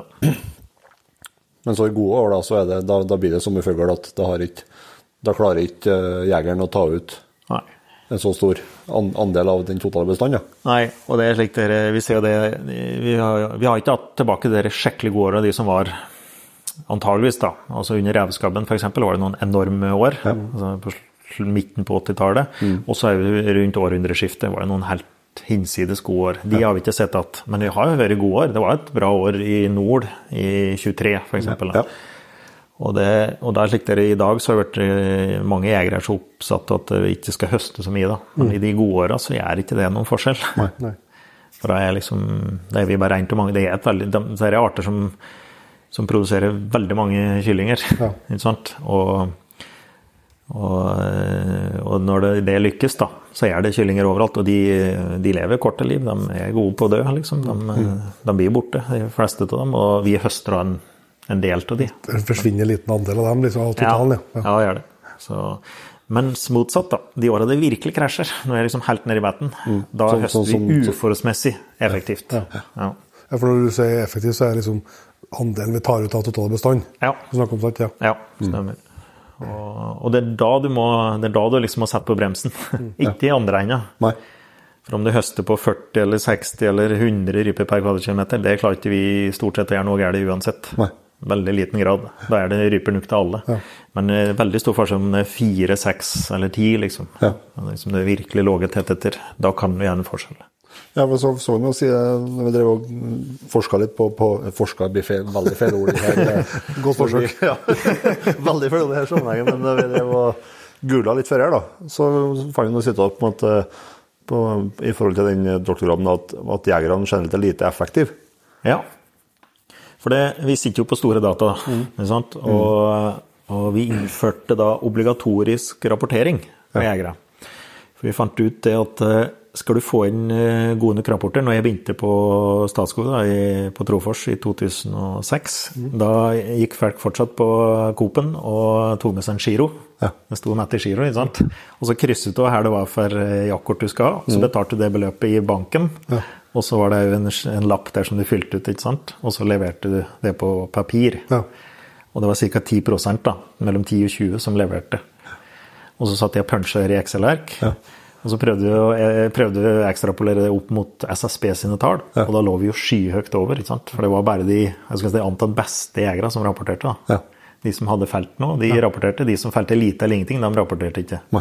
Men så i gode år, da, så er det, da, da blir det som i føgler at da, har ikke, da klarer ikke jegeren å ta ut... Nei. En så stor andel av den totale bestanden, ja.
Nei, og det er slik dere, vi ser det, vi har, vi har ikke hatt tilbake dere skikkelig gode år, de som var antageligvis da, altså under revskabben for eksempel, var det noen enorme år, ja. altså på midten på åttitallet, mm. og så er vi rundt århundreskiftet, var det noen helt hinsides gode år. De ja. Har vi ikke sett at, men vi har jo vært gode år, det var et bra år i nord, i tjuetre for eksempel. Ja. Ja. Og, det, og der slik dere i dag så har det vært mange jegere så oppsatt at vi ikke skal høste så mye da. Men mm. i de gode årene så er ikke det noen forskjell.
Nei, nei.
For da er liksom, det er vi bare en til mange, det er et veldig, det er arter som, som produserer veldig mange kyllinger, ja. ikke sant? Og, og, og når det, det lykkes da, så er det kyllinger overalt, og de, de lever korte liv, de er gode på å dø liksom, de, mm. de blir borte, de fleste av dem, og vi høster en en del av de.
Det forsvinner en liten andel av dem, liksom, av totalen, ja.
Ja, ja det gjør det. Så, mens motsatt da, de årene det virkelig krasjer, når jeg er liksom helt ned i batten, mm. da så, høster så, vi uforholdsmessig effektivt.
Ja. Ja. Ja. Ja, for når du sier effektivt, så er det liksom andelen vi tar ut av totale bestand.
Ja.
Snakker om sagt, ja.
Ja, stemmer. Mm. Og, og det er da du må, det er da du liksom må sette på bremsen. Mm. Ikke i andre enden.
Nei.
For om du høster på førti eller seksti eller hundre ryper per kvadratkilometer, det klarer ikke vi stort sett å gjøre noe gærent uansett.
Nei.
Veldig liten grad. Da er det ryper nok til alle. Ja. Men eh, veldig stor forskjell om det er fire, seks eller ti, liksom.
Ja.
liksom. Det er virkelig låge tettheter. Da kan vi gjøre en forskjell.
Ja, men så, så må jeg si, når vi drev og forsket litt på, på forsket blir feil, veldig feil ord her.
Godt forsøk.
Ja, veldig feil ord i her sammenhengen, men da vi drev og googlet litt før her da, så fant vi noe sitat på at på, i forhold til den doktorgraden at, at jegerne generelt er lite effektiv.
Ja. For det, vi sitter jo på store data, mm. ikke sant? Og, og vi innførte da obligatorisk rapportering av ja. jegere. For vi fant ut det at skal du få inn gode nok rapporter, når jeg begynte på Statskog da, i, på Trofors i to tusen og seks, mm. da gikk folk fortsatt på Coop-en og tog med seg en giro. Ja. Det stod nett i giro, ikke sant? Og så krysset du her det var for jaktkort du skal ha, så betalte du det beløpet i banken, ja. Og så var det jo en, en lapp der som du fylte ut, ikke sant? Og så leverte du det på papir. Ja. Og det var cirka ti prosent da, mellom ti og tjue som leverte. Og så satt jeg og punchet i Excel-ark. Ja. Og så prøvde jeg, prøvde jeg å ekstrapolere det opp mot S S B sine tall. Ja. Og da lå vi jo skyhøyt over, ikke sant? For det var bare de, jeg skal si, antatt beste jegere som rapporterte da. Ja. De som hadde felt noe, de ja. rapporterte. De som felte lite eller ingenting, de rapporterte ikke. Nei.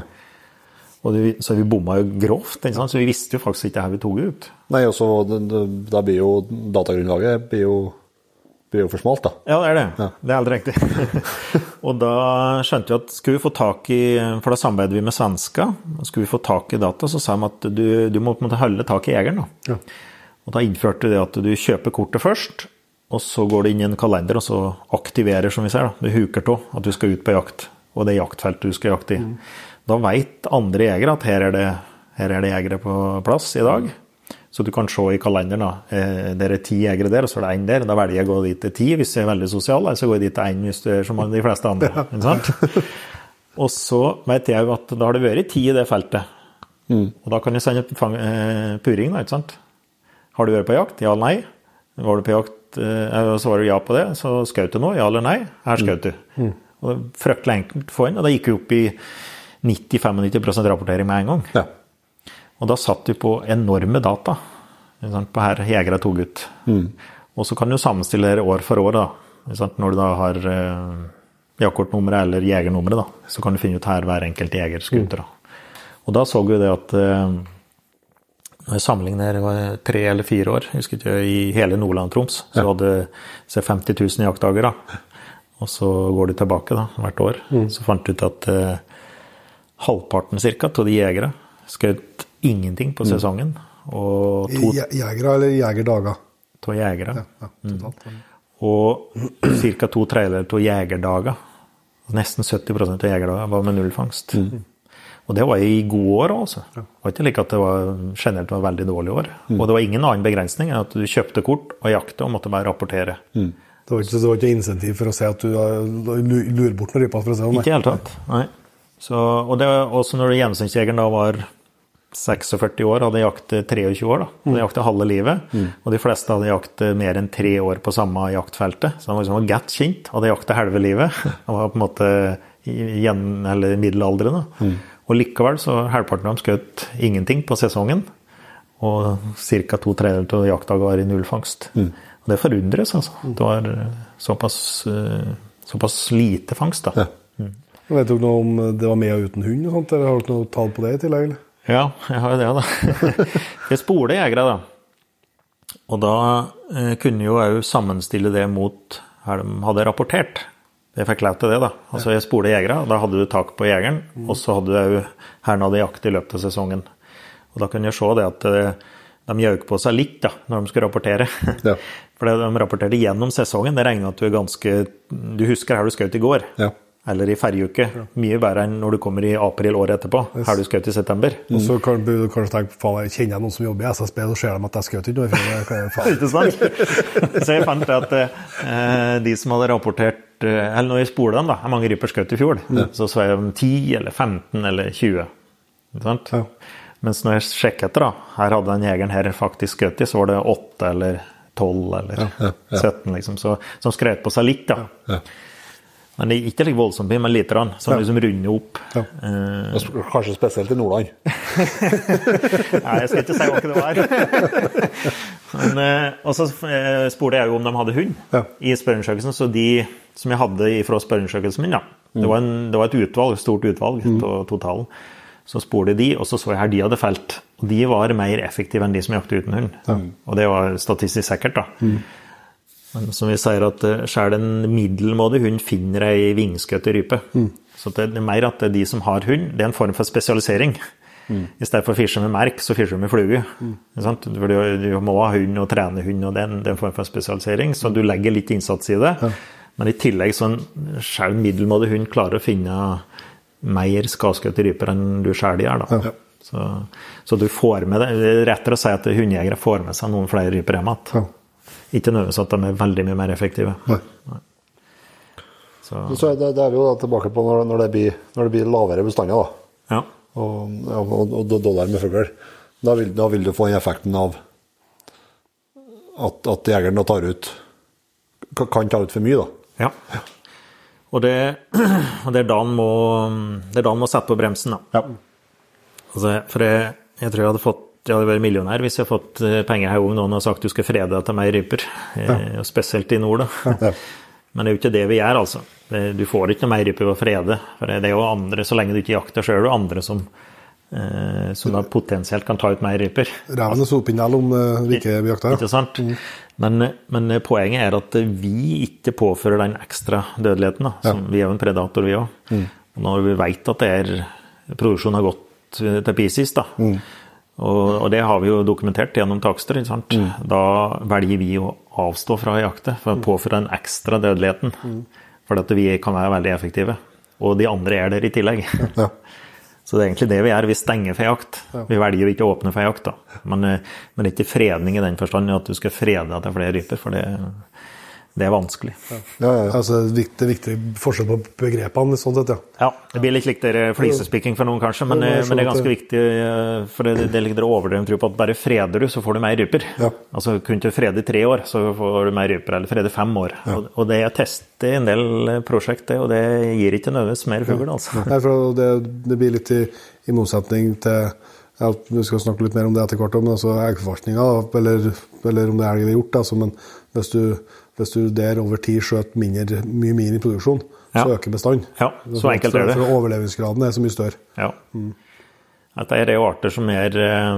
Og det, så vi bomma jo grovt, ikke sant? Så vi visste jo faktisk ikke det her vi tog ut.
Nei, og så da blir jo datagrunnlaget blir jo, blir jo for smalt da.
Ja, det er det. Ja. Det er aldri riktig. Og da skjønte vi at skulle vi få tak i, for da samarbeidet vi med svenska, skulle vi få tak i data, så sa de at du, du må på en måte holde tak i jegeren da. Ja. Og da innførte det at du kjøper kortet først, og så går det inn i en kalender, og så aktiverer, som vi ser da. Du huker til at du skal ut på jakt, og det er jaktfeltet du skal jakte i. Mm. Da vet andre jegere at her er, det, her er det jegere på plass i dag. Så du kan se i kalenderen da. Eh, det er ti jegere der, og så er det en der. Da velger jeg å gå dit til ti hvis jeg er veldig sosial, eller så går jeg dit til en hvis du er som de fleste andre. Ikke sant? Og så vet jeg at da har det vært ti i det feltet. Mm. Og da kan jeg sende fang, eh, puring da, ikke sant? Har du vært på jakt? Ja eller nei? Var du på jakt, eh, så var du ja på det, så skjøt du nå, ja eller nei? Her skjøt du. Mm. Og det er fryktelig enkelt for en, og da gikk vi opp i nitti til femognitti prosent rapportering med en gang. Ja. Og da satt du på enorme data, på her jegere tog ut. Mm. Og så kan du sammenstille år for år da, når du da har eh, jaktkortnummeret eller jegernummeret da, så kan du finne ut her hver enkelt jeger skuter da. Og da så vi det at eh, sammenlignet der var tre eller fire år, jeg husker ikke, i hele Nordland og Troms, så ja. hadde så femti tusen jaktdager da. Og så går du tilbake da, hvert år. Mm. Så fant du ut at eh, halvparten cirka til de jegere skjøt ingenting på sesongen. Og to...
Jegere eller jegerdager?
Til jegere.
Ja, ja, totalt.
Mm. Og cirka to tredjedeler til jegerdager. Nesten sytti prosent av jegerdager var med nullfangst. Mm. Og det var i gode år også. Det var ikke like at det var generelt var veldig dårlige år. Mm. Og det var ingen annen begrensning enn at du kjøpte kort og jakte og måtte bare rapportere. Mm.
Det var ikke, det var ikke insentiv for å se at du lurer bort noen ryper for å se om det.
Ikke helt tatt, nei. Så, og det var også når gjennomsnittsjegeren da var førtiseks år, hadde jaktet tjuetre år da. Hadde jaktet halve livet, mm. og de fleste hadde jaktet mer enn tre år på samme jaktfeltet. Så han var liksom gatt kjent, hadde jaktet halve livet. Han var på en måte igjen, eller middelalderen da. Mm. Og likevel så halvparten av dem skjøt ingenting på sesongen, og cirka to tredjedeler til jaktdager var i nullfangst. Mm. Og det forundres altså. Det var såpass, såpass lite fangst da.
Ja. Mm. Jeg vet du noe om det var med og uten hund og sånt, eller har du noe tall på det i tillegg? Eller?
Ja, jeg har jo det da. Jeg spole jegere da. Og da eh, kunne jo jeg jo sammenstille det mot her de hadde rapportert. Jeg fikk lov til det da. Altså jeg spole jegere, og da hadde du tak på jegeren, mm. og så hadde jeg jo her hadde jakt i løpet av sesongen. Og da kunne jeg se det at eh, de gjøk på seg litt da, når de skulle rapportere. Ja. For de rapporterte gjennom sesongen, det regner at du er ganske, du husker her du skjøt i går. Ja. Eller i ferjuke. Ja. Mye bedre enn når du kommer i april året etterpå. Yes. Her du skjøt i september.
Mm. Og så kan du kanskje tenke, faen, jeg kjenner noen som jobber i S S B, så ser de at jeg skjøt ikke noe.
Ikke sant? Så jeg fant at eh, de som hadde rapportert, eller når jeg spoler dem da, hvor mange ryper skjøt i fjor, mm. så så jeg om ti eller femten eller tjue. Ikke sant? Ja. Mens når jeg sjekket etter da, her hadde den jegeren her faktisk skjøt i, så var det åtte eller tolv eller ja, ja, ja. sytten liksom, så, som skrev på seg litt da. Ja, ja. Men det er ikke like voldsomt, men litt rann, som liksom runder opp.
Ja.
Eh,
Kanskje spesielt i Nordland.
Nei, jeg skal ikke si hva det var. Men, eh, og så eh, spurte jeg jo om de hadde hund
Ja.
i spørreundersøkelsen, så de som jeg hadde fra spørreundersøkelsen min, ja, det var, en, det var et utvalg, stort utvalg
Mm.
på totalen. Så spurte de, og så så jeg her de hadde felt. Og de var mer effektive enn de som jakte uten hund.
Ja.
Og det var statistisk sikkert da. Men som vi sier at eh, selv en middelmådig hund finner ei vingskutt rype. Så det er mer at det er de som har hund, det er en form for spesialisering. I stedet for å fische med merk, så fischer du med fluge. Ikke sant? For du, du må ha hund og trene hund, og det er en, det er en form for spesialisering. Så du legger litt innsats i det. Men i tillegg så en selv middelmådig hund klarer å finne mer skadeskutte ryper enn du selv gjør da.
Ja.
Så, så du får med det. Det er rettere å si at hundejegere får med seg noen flere ryper hjem igjen.
Ja.
Ikke nødvendigvis at de er veldig mye mer effektive.
Nei.
Nei. Så,
Så er det, det er vi jo da tilbake på når, når, det blir, når det blir lavere bestander da.
ja.
Og, og, og dollar med fugler. Da vil, da vil du få den effekten av at, at jegeren da tar ut, kan ta ut for mye da.
Ja. Og det, og det er da han må, det er da han må sette på bremsen da.
Ja.
Altså, for jeg, jeg tror jeg hadde fått, jeg hadde vært millionær hvis jeg hadde fått eh, penger her om noen har sagt du skal frede deg til mer ryper, eh, og spesielt i nord da.
Ja.
Men det er jo ikke det vi gjør altså. Det, du får ikke noe mer ryper ved å frede, for det er jo andre, så lenge du ikke jakter selv, og andre som, eh, som da potensielt kan ta ut mer ryper.
Reven er sopinnell om uh, vi ikke vi jakter.
Ikke sant? Men, men poenget er at vi ikke påfører den ekstra dødeligheten. Da, som vi er jo en predator, vi også. Og når vi vet at det er, produksjonen har gått til pieces, da, og, og det har vi jo dokumentert gjennom takster, ikke sant? Da velger vi å avstå fra å jakte, for å påføre den ekstra dødeligheten. For at vi kan være veldig effektive. Og de andre er der i tillegg.
Ja.
Så det er egentlig det vi er. Vi stenger for jakt. Vi velger jo ikke å åpne for jakt da. Men, men det er ikke fredning i den forstand at du skal frede deg til flere ryper, for det, det er vanskelig.
Ja, ja, ja.
Altså, det er viktig forskjell på begrepene, sånn sett, ja.
Ja, det blir litt likt der flisespikking for noen kanskje, men,
Ja, det er
men det er
sånn at
ganske viktig, for det, det ligger overdreven tro på at bare freder du, så får du mer ryper.
Ja.
Altså, kunne du frede i tre år, så får du mer ryper, eller frede fem år. Og, og det er testet i en del prosjekter, og det gir ikke nødvendigvis mer fugl, altså.
Nei, for det, det blir litt i, i motsetning til, ja, vi skal snakke litt mer om det etter hvert, men altså eggforskninga, eller, eller om det er elg vi har gjort, altså, men hvis du, hvis du der over tid skjøt mindre, mye mindre i produksjon,
Ja.
så øker bestand.
Ja, så enkelt er det.
For overlevelsesgraden er så mye større.
Ja. Dette er jo arter som er,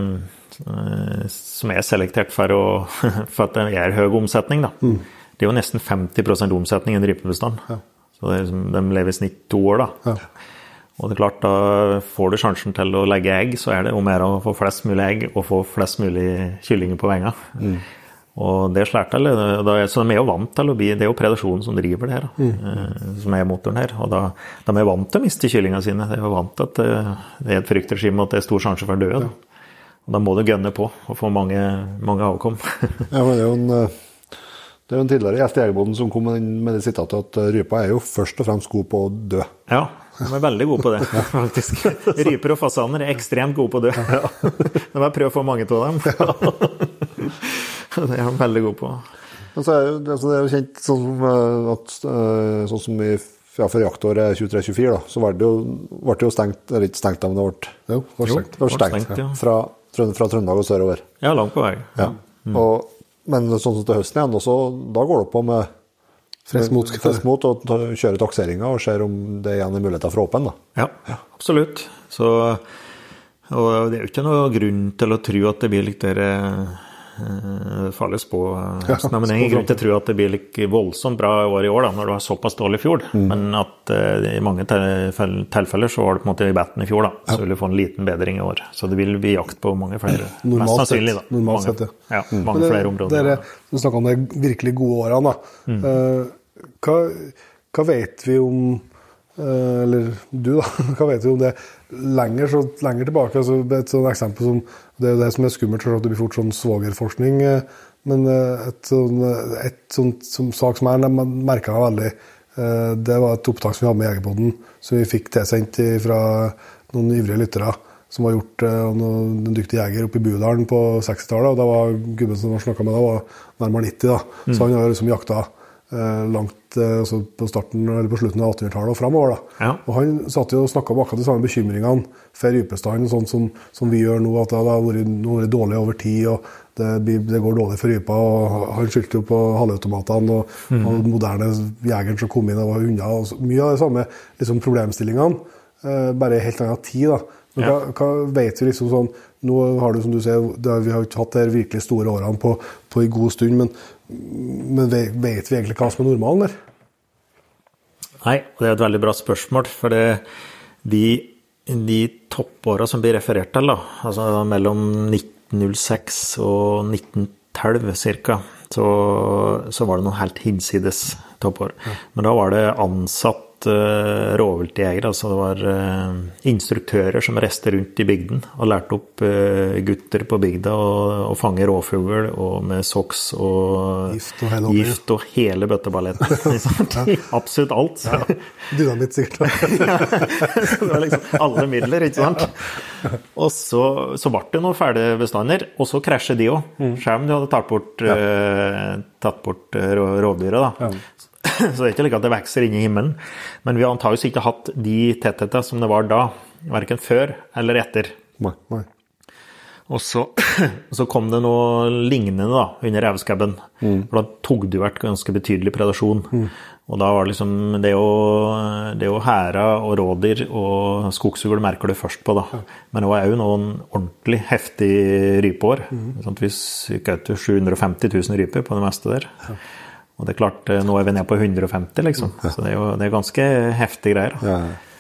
eh, som er selektert for, å, for at det er høy omsetning. Da. Det er jo nesten femti prosent omsetning i en rypebestand.
Ja.
Så det er, liksom- de lever i snitt to år. Da.
Ja.
Og det er klart, da får du sjansen til å legge egg, så er det om å få flest mulig egg og få flest mulig kyllinger på venga. Og det slår til, så de er jo vant til å bli, det er jo predasjonen som driver det her, da, som er motoren her, og da, de er vant til å miste kyllingene sine, de er jo vant til at det er et fryktregime og at det er stor sjanse for død, da. Og da må du gønne på og få mange, mange avkom.
Ja, men det er jo en, det er jo en tidligere gjest i Jegerboden som kom med det sitatet at rypa er jo først og fremst god på å dø.
Ja, de er veldig gode på det, faktisk. Ryper og fasaner er ekstremt gode på å dø. De har prøvd å få mange av dem. Det er han veldig god på.
Men så er det, så det er jo kjent sånn som, at, sånn som i ja, for jaktåret tjuetre tjuefire da, så var det jo, var det jo stengt, eller ikke stengt, men det ble,
Jo, det var stengt.
det ble stengt,
stengt, ja.
fra, fra Trøndelag og sørover.
Ja, langt på vei.
Ja. Og, men sånn som til høsten igjen, også, da går det på med
Frisk mot.
frisk mot og ta- kjøre takseringer og ser om det igjen er muligheter for åpen. Da.
Ja, absolutt. Så, og det er jo ikke noe grunn til å tro at det blir litt der uh, falles på.
Ja,
Nei, men det er ingen grunn til å tro at det blir litt voldsomt bra år i år da, når du har såpass dårlig fjord. Mm. Men at uh, i mange tilfeller, tilfeller så var det på en måte i betten i fjor da, så vil du få en liten bedring i år. Så det vil bli jakt på mange flere.
Normalt
Mest sannsynlig da.
sett, normalt
mange,
sett,
ja. Ja, mange
Men det,
flere områder.
Dere, du snakker om de virkelig gode årene da.
Mm.
Uh, hva, hva vet vi om, uh, eller du da, hva vet vi om det lenger, så, lenger tilbake? Altså, et sånt eksempel som, det er jo det som er skummelt, for at det blir fort sånn svogerforskning, uh, men uh, et sånn, et sånt som, sak som jeg merket meg veldig, uh, det var et opptak som vi hadde med Jegerboden, som vi fikk tilsendt fra noen ivrige lyttere, som var gjort uh, noen, en dyktig jeger oppe i Budalen på sekstitallet, og da var gubben som var snakket med da, var nærmere nitti da, mm. så han har liksom jakta langt altså på starten eller på slutten av attenhundretallet og fremover da.
Ja.
Og han satt jo og snakket om akkurat de samme bekymringene for rypestanden, sånn som, som vi gjør nå, at det har vært, vært dårlig over tid, og det, det går dårlig for rypa, og han skyldte jo på halvautomatene, og, mm. og moderne jegeren som kom inn og var hunder, og så, mye av de samme liksom, problemstillingene, eh, bare i helt annen tid da. Men hva, hva vet vi liksom sånn, nå har du som du sier, er, vi har ikke hatt de virkelig store årene på, på en god stund, men, men vet, vet vi egentlig hva som er normalen der?
Nei, det er et veldig bra spørsmål, for det, de, de toppårene som blir referert til, da, altså mellom nitten null seks og nitten tolv cirka, så, så var det noen helt hinsides toppår. Ja. Men da var det ansatt uh, rovviltjegere, altså det var uh, instruktører som reiste rundt i bygden og lærte opp uh, gutter på bygda og, og fange råfugl og med soks og
gift og hele,
gift og hele bøtteballetten. Ja. Absolutt alt. Så.
Ja. Dynamitt sikkert.
Ja. Det var liksom alle midler, ikke sant? Og så, så ble det noen ferdige bestander, og så krasjer de også, mm. selv om de hadde tatt bort, ja. uh, tatt bort uh, rådyret da. Ja. Så det er ikke like at det vekser inn i himmelen, men vi har antageligvis ikke hatt de tettheter som det var da, hverken før eller etter.
Nei, nei.
Og så, så kom det noe lignende da, under revskabben, mm. for da tog det vært ganske betydelig predasjon. Mm. Og da var det liksom, det å, det å hære og rådyr og skogsugl merker du først på da. Ja. Men det var jo noen ordentlig heftig rypeår. Mm. Sånn, vi skjøt jo sju hundre og femti tusen ryper på det meste der. Ja. Og det er klart, nå er vi nede på hundre og femti liksom, ja. Så det er jo det er ganske heftige greier. Ja.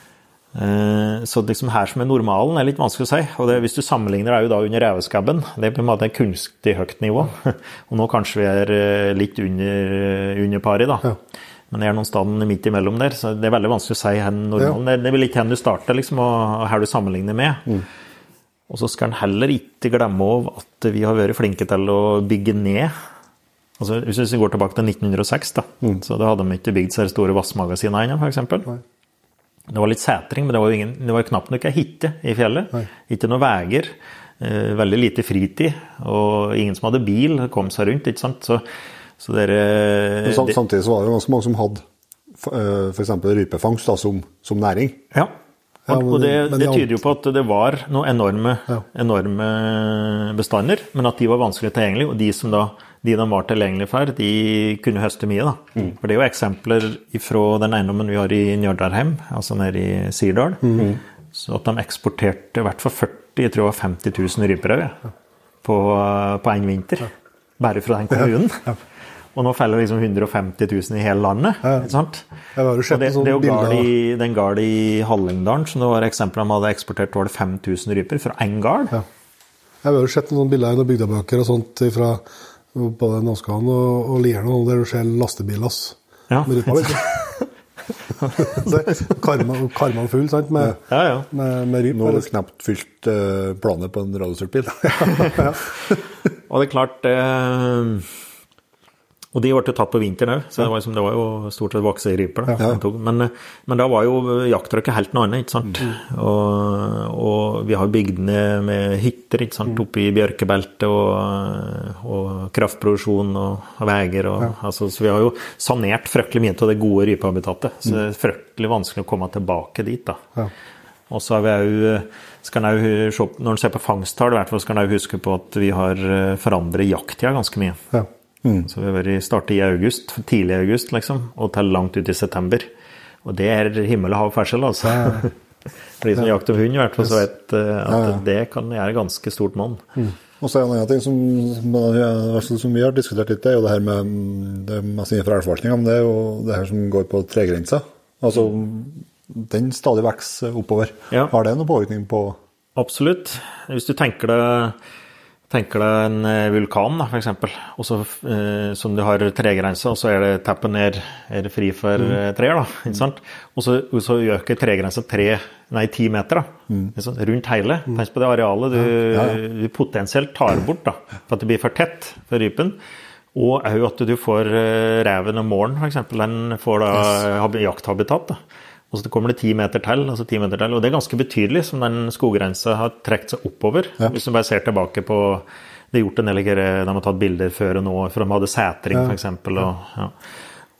Eh, så liksom her som er normalen er litt vanskelig å si, og det, hvis du sammenligner det er jo da under reveskabben, det er på en måte en kunstig høyt nivå, og nå kanskje vi er litt under, under pari da, ja. Men det er noen steder midt imellom der, så det er veldig vanskelig å si her normalen, ja. det, det er vel ikke hen du starter liksom, og her du sammenligner med. Mm. Og så skal en heller ikke glemme av at vi har vært flinke til å bygge ned. Altså, hvis vi går tilbake til nitten null seks, da, mm. så da hadde de ikke bygd seg store vassmagasiner ennå, for eksempel. Nei. Det var litt sætring, men det var jo ingen, det var knapt nok en hitte i fjellet. Nei. Ikke noen veger, eh, veldig lite fritid, og ingen som hadde bil, kom seg rundt, ikke sant? Så, så dere,
Samt, det, samtidig så var det jo ganske mange som hadde for eksempel rypefangst da, som, som næring.
Ja. Og, og det, det tyder jo på at det var noen enorme, ja. enorme bestander, men at de var vanskelig tilgjengelig, og de som da de de var tilgjengelige for, de kunne høste mye da. Mm. For det er jo eksempler fra den eiendommen vi har i Njørdarheim, altså nede i Sirdal, mm. så at de eksporterte i hvert fall førti, jeg tror det var femti tusen ryperøy ja. på, på en vinter, ja. bare fra den kommunen. Ja. Ja. Og nå feller liksom hundre og femti tusen i hele landet, ja. ikke sant?
Jeg var jo sett
det,
sånn
det er jo
bilder.
gard i, den gard i Hallingdalen, som det var eksempler om hadde eksportert, var det fem tusen ryper fra en gard. Ja.
Jeg har jo sett noen bilder i noen bygdebøker og sånt fra både Nåskan og, og Lierne, der du ser lastebilas
ja.
med rypa, liksom. Karman, karman full, sant, med,
ja, ja.
med, med ryp.
Nå har du knapt fylt uh, planet på en radiostyrtbil.
ja. Og det er klart... Uh, Og de ble tatt på vinteren også, så det var, liksom, det var jo stort sett vokse i ryper. Da. Ja. Men, men da var jo jaktrykket helt noe annet, ikke sant? Mm. Og, og vi har bygd ned med hytter, ikke sant? Mm. Oppe i bjørkebeltet og, og kraftproduksjon og, og veger. Og, ja. altså, så vi har jo sanert fryktelig mye til det gode rypehabitatet, så det er fryktelig vanskelig å komme tilbake dit da. Ja. Og så har vi jo, skal jeg jo, når man ser på fangsttall, i hvert fall skal jeg jo huske på at vi har forandret jakttida ganske mye. Ja. Mm. Så vi har vært startet i august, tidlig i august liksom, og til langt ut i september. Og det er himmel og hav forskjell, altså. Ja. For de som ja. jakter om hund, i hvert fall, så vet uh, at ja, ja. det kan gjøre ganske stort monn.
Mm. Og så er det en annen ting som, som vi har diskutert litt, det er jo det her med det mest innenfor ærforvaltningen, men det er jo det her som går på tregrensa. Altså, den stadig vekser oppover. Ja. Har det noen påvirkning på?
Absolutt. Hvis du tenker det tenker deg en vulkan da, for eksempel, og så, eh, som du har tregrenser, og så er det tappen ned, er det fri for mm. treer da, ikke sant? Og så, og så øker tregrenser tre, nei, ti meter da, mm. sant? Rundt hele. Mm. Tenk på det arealet du, ja, ja. du potensielt tar bort da, for at det blir for tett for rypen, og er jo at du får reven og målen, for eksempel, den får da yes. jakthabitat da. Og så kommer det ti meter til, altså ti meter til, og det er ganske betydelig som den skogrensa har trekt seg oppover. Ja. Hvis du bare ser tilbake på, det er gjort en del, de har tatt bilder før og nå, for de hadde sætring ja. for eksempel, og, ja.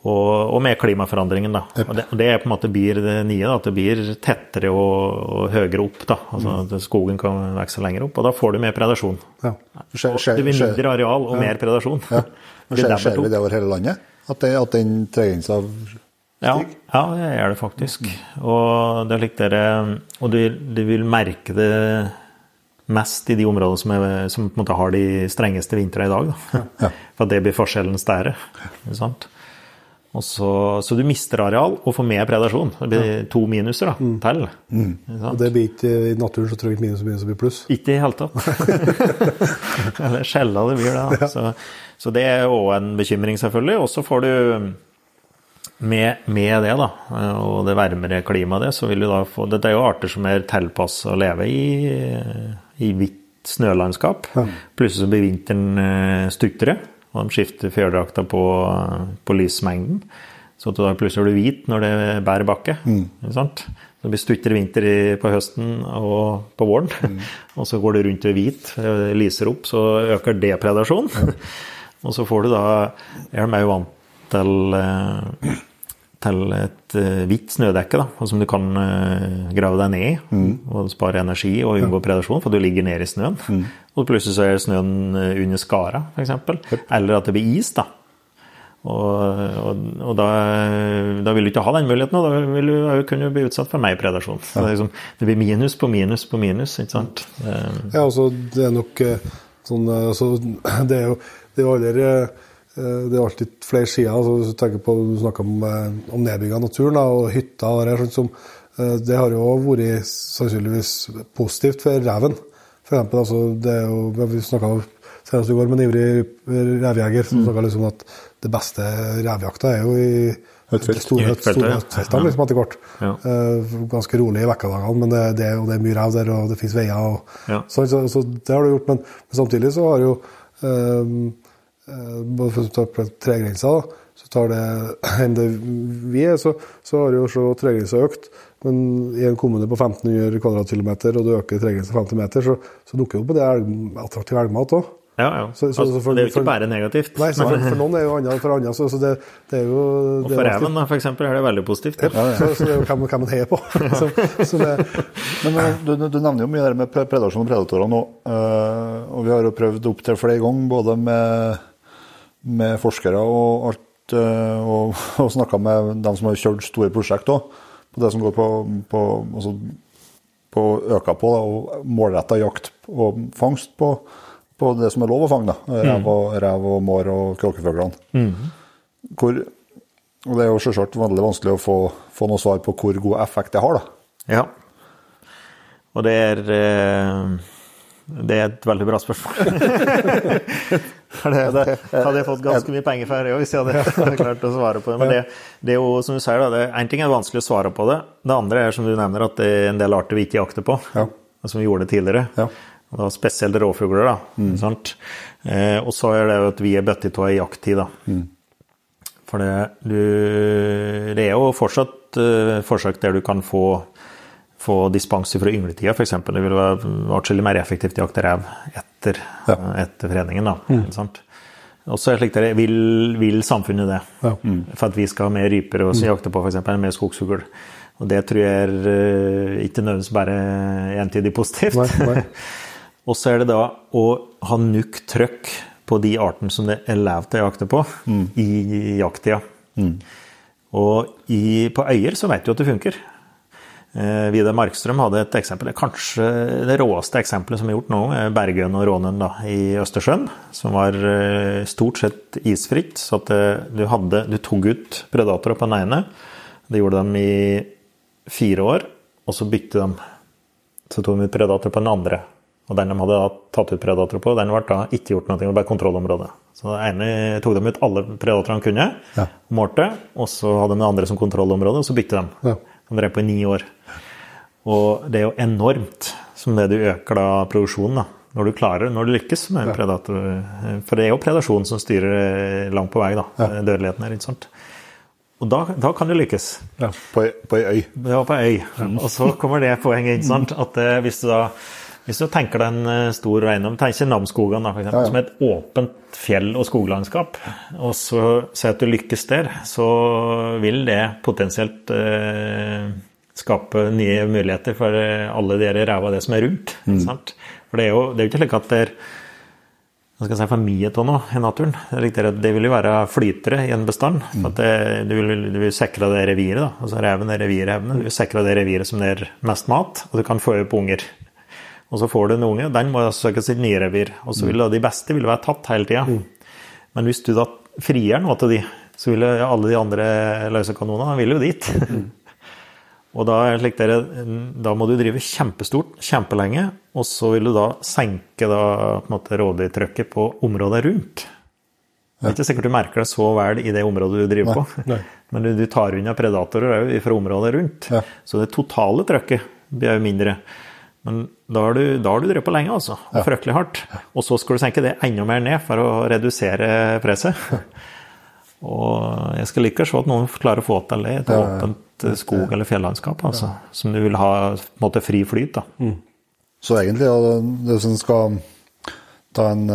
Og, og med klimaforandringen da.
Yep.
Og det, og det er på en måte blir det nye da, at det blir tettere og, og høyere opp da. Altså mm. at skogen kan vokse lenger opp, og da får du mer predasjon.
Ja. Skjer, skjer,
det blir mindre areal og ja. mer predasjon.
Ja. Men skjer, skjer vi det over hele landet? At, det, at den tregrensa stiger?
Ja, ja, det er det faktisk. Og det er likt dere, og du, du vil merke det mest i de områdene som, er, som på en måte har de strengeste vintre i dag. Da. Ja. For det blir forskjellen større. Ikke sant? Og så, så du mister areal og får mer predasjon. Det blir ja. to minuser da, mm. til.
Mm. Og det blir ikke, i naturen så tror jeg ikke minus og minus blir pluss.
Ikke i hele tatt. Eller sjelda det blir det. Da. Ja. Så, så det er også en bekymring selvfølgelig. Og så får du med, med det da, og det varmere klimaet det, så vil du da få, dette er jo arter som er tilpasset å leve i, i hvitt snølandskap. Ja. Plutselig så blir vinteren stuttere. Og de skifter fjørdrakta på, på lysmengden. Så at du da plutselig er du hvit når det er bær bakke. Mm. Ikke sant? Så det blir stuttere vinter på høsten og på våren. Mm. Og så går du rundt og hvit, lyser opp, så øker det predasjon. Ja. Og så får du da, er de jo vant til, til et hvitt snødekke, da, som du kan grave deg ned i, mm. og spare energi og unngå predasjon, for du ligger nede i snøen. Mm. Og plutselig så er snøen under skara, for eksempel. Eller at det blir is, da. Og, og, og da, da vil du ikke ha den muligheten, og da vil du jo kunne bli utsatt for mer predasjon. Så det, er liksom, det blir minus på minus på minus, ikke sant?
Ja, altså, det er nok sånn, altså, det er jo, det er jo aldri, det er alltid flere sider, altså, hvis du tenker på, du snakker om, om nedbygging av naturen, da, og hytta, og det, sånn som, det har jo vært sannsynligvis positivt for reven. For eksempel, altså, det er jo, vi snakket senest i går med en ivrig revjeger, som snakket liksom at det beste revjakta er jo i
høytfelt.
store høytfeltene, liksom etter kort. Ja. Uh, ganske rolig i vekkadagene, men det, det, og det er mye rev der, og det finnes veier. Og, ja. så, så, så det har du gjort, men, men samtidig så har jo, uh, uh, både for å ta på tregrensa, da, så tar det, enn det vi er, så, så har jo så tregrensa økt, men i en kommune på femten hundre kvadratkilometer, og du øker tregrensa femti meter, så, så dukker det på det elg, attraktiv elgmat også.
Ja, ja. Så, så, altså, for, det er jo ikke bare negativt.
Nei, så, for noen er jo andre, for andre, så, så det, det er jo...
Og for reven, for eksempel, er det veldig positivt.
Ja, ja, ja. Så, så det er jo hvem, hvem man heier på. så, så det,
men du, du nevner jo mye der med predasjon og predatorer nå, og vi har jo prøvd opp til flere ganger, både med, med forskere og alt, og, og snakket med dem som har kjørt store prosjekter også, på det som går på, på, altså, på øka på, da, og målrettet jakt og fangst på, på det som er lov å fange, da. Rev og, rev og mår og kråkeføglene. Mm. Hvor, og det er jo selvsagt veldig vanskelig å få, få noe svar på hvor god effekt det har, da.
Ja. Og det er, det er et veldig bra spørsmål. det, det, hadde jeg fått ganske mye penger for det, hvis jeg hadde, hadde klart å svare på det. Men det, det er jo, som du sier, da, det, en ting er vanskelig å svare på det. Det andre er, som du nevner, at det er en del arter vi ikke jakter på, ja. Som vi gjorde det tidligere. Ja. Og da spesielt råfugler, da. Mm. Sant? Eh, og så er det jo at vi er bøtt i tå i jakttid, da. Mm. For det, du, det er jo fortsatt uh, forsøk der du kan få, få dispanser fra yngletida, for eksempel. Det vil være atskillig mer effektivt å jakte rev etter, ja. etter fredningen, da. Mm. Sant? Og så er det slik der, vil, vil samfunnet det. Ja. Mm. For at vi skal ha mer ryper og mm. jakte på, for eksempel, mer skogsfugl. Og det tror jeg er uh, ikke nødvendigvis bare entydig positivt. Nei, nei. Og så er det da å ha nuk trøkk på de arten som det er lov til å jakte på mm. i jakttida. Mm. Og i, på øyer så vet du at det funker. Eh, Vidar Markstrøm hadde et eksempel, kanskje det råeste eksempelet som er gjort nå, er Bergøen og Rånen da, i Østersjøen, som var eh, stort sett isfritt, så at det, du, hadde, du tog ut predatorer på den ene, det gjorde de i fire år, og så bytte de, så tog de ut predatorer på den andre. Og den de hadde tatt ut predatorer på, den var da ikke gjort noe, det var bare kontrollområdet. Så det ene tog de ut alle predatorene kunne, ja. Målte, og så hadde de det andre som kontrollområde, og så bytte de. Ja. De drev på i ni år. Og det er jo enormt som det du øker da produksjonen, da. Når du klarer, når du lykkes med ja. Predator. For det er jo predasjon som styrer langt på vei, da. Ja. Dødeligheten er ikke sant. Og da, da kan du lykkes.
Ja, på, på ei øy.
Ja, på ei øy. Ja. Og så kommer det poenget, ikke sant? At hvis du da Hvis du tenker deg en stor eiendom, tenker Namsskogan da, for eksempel, ja, ja. Som et åpent fjell- og skoglandskap, og så sier at du lykkes der, så vil det potensielt eh, skape nye muligheter for alle dere ræva det som er rundt. Mm. Sant? For det er jo, det er jo ikke slik at det er hva skal jeg si, for mye av noe i naturen. Det, det vil jo være flytere i en bestand. Mm. At det, du, vil, du vil sikre det reviret, da. Altså reven er revirhevende. Du vil sikre det reviret som det er mest mat, og du kan få opp unger. Og så får du en unge, og den må søke sitt nye revir. Og så vil da de beste vil være tatt hele tiden. Mm. Men hvis du da frier noe til de, så vil jo alle de andre løsekanonene, vil jo dit. Mm. Og da, er det slik dere, da må du drive kjempestort, kjempelenge, og så vil du da senke da, på en måte, rådyrtrykket på området rundt. Det er ikke sikkert du merker det så vel i det området du driver på, nei, nei. Men du, du tar unna predatorer fra området rundt. Ja. Så det totale trykket blir jo mindre. Men da har du, da har du drevet på lenge, altså, og ja. Fryktelig hardt. Og så skal du senke det enda mer ned for å redusere presset. Og jeg skal like se at noen klarer å få til det i et åpent skog- eller fjellandskap, altså, ja. Som du vil ha på en måte fri flyt. Da. Mm.
Så egentlig, ja, det som skal ta en,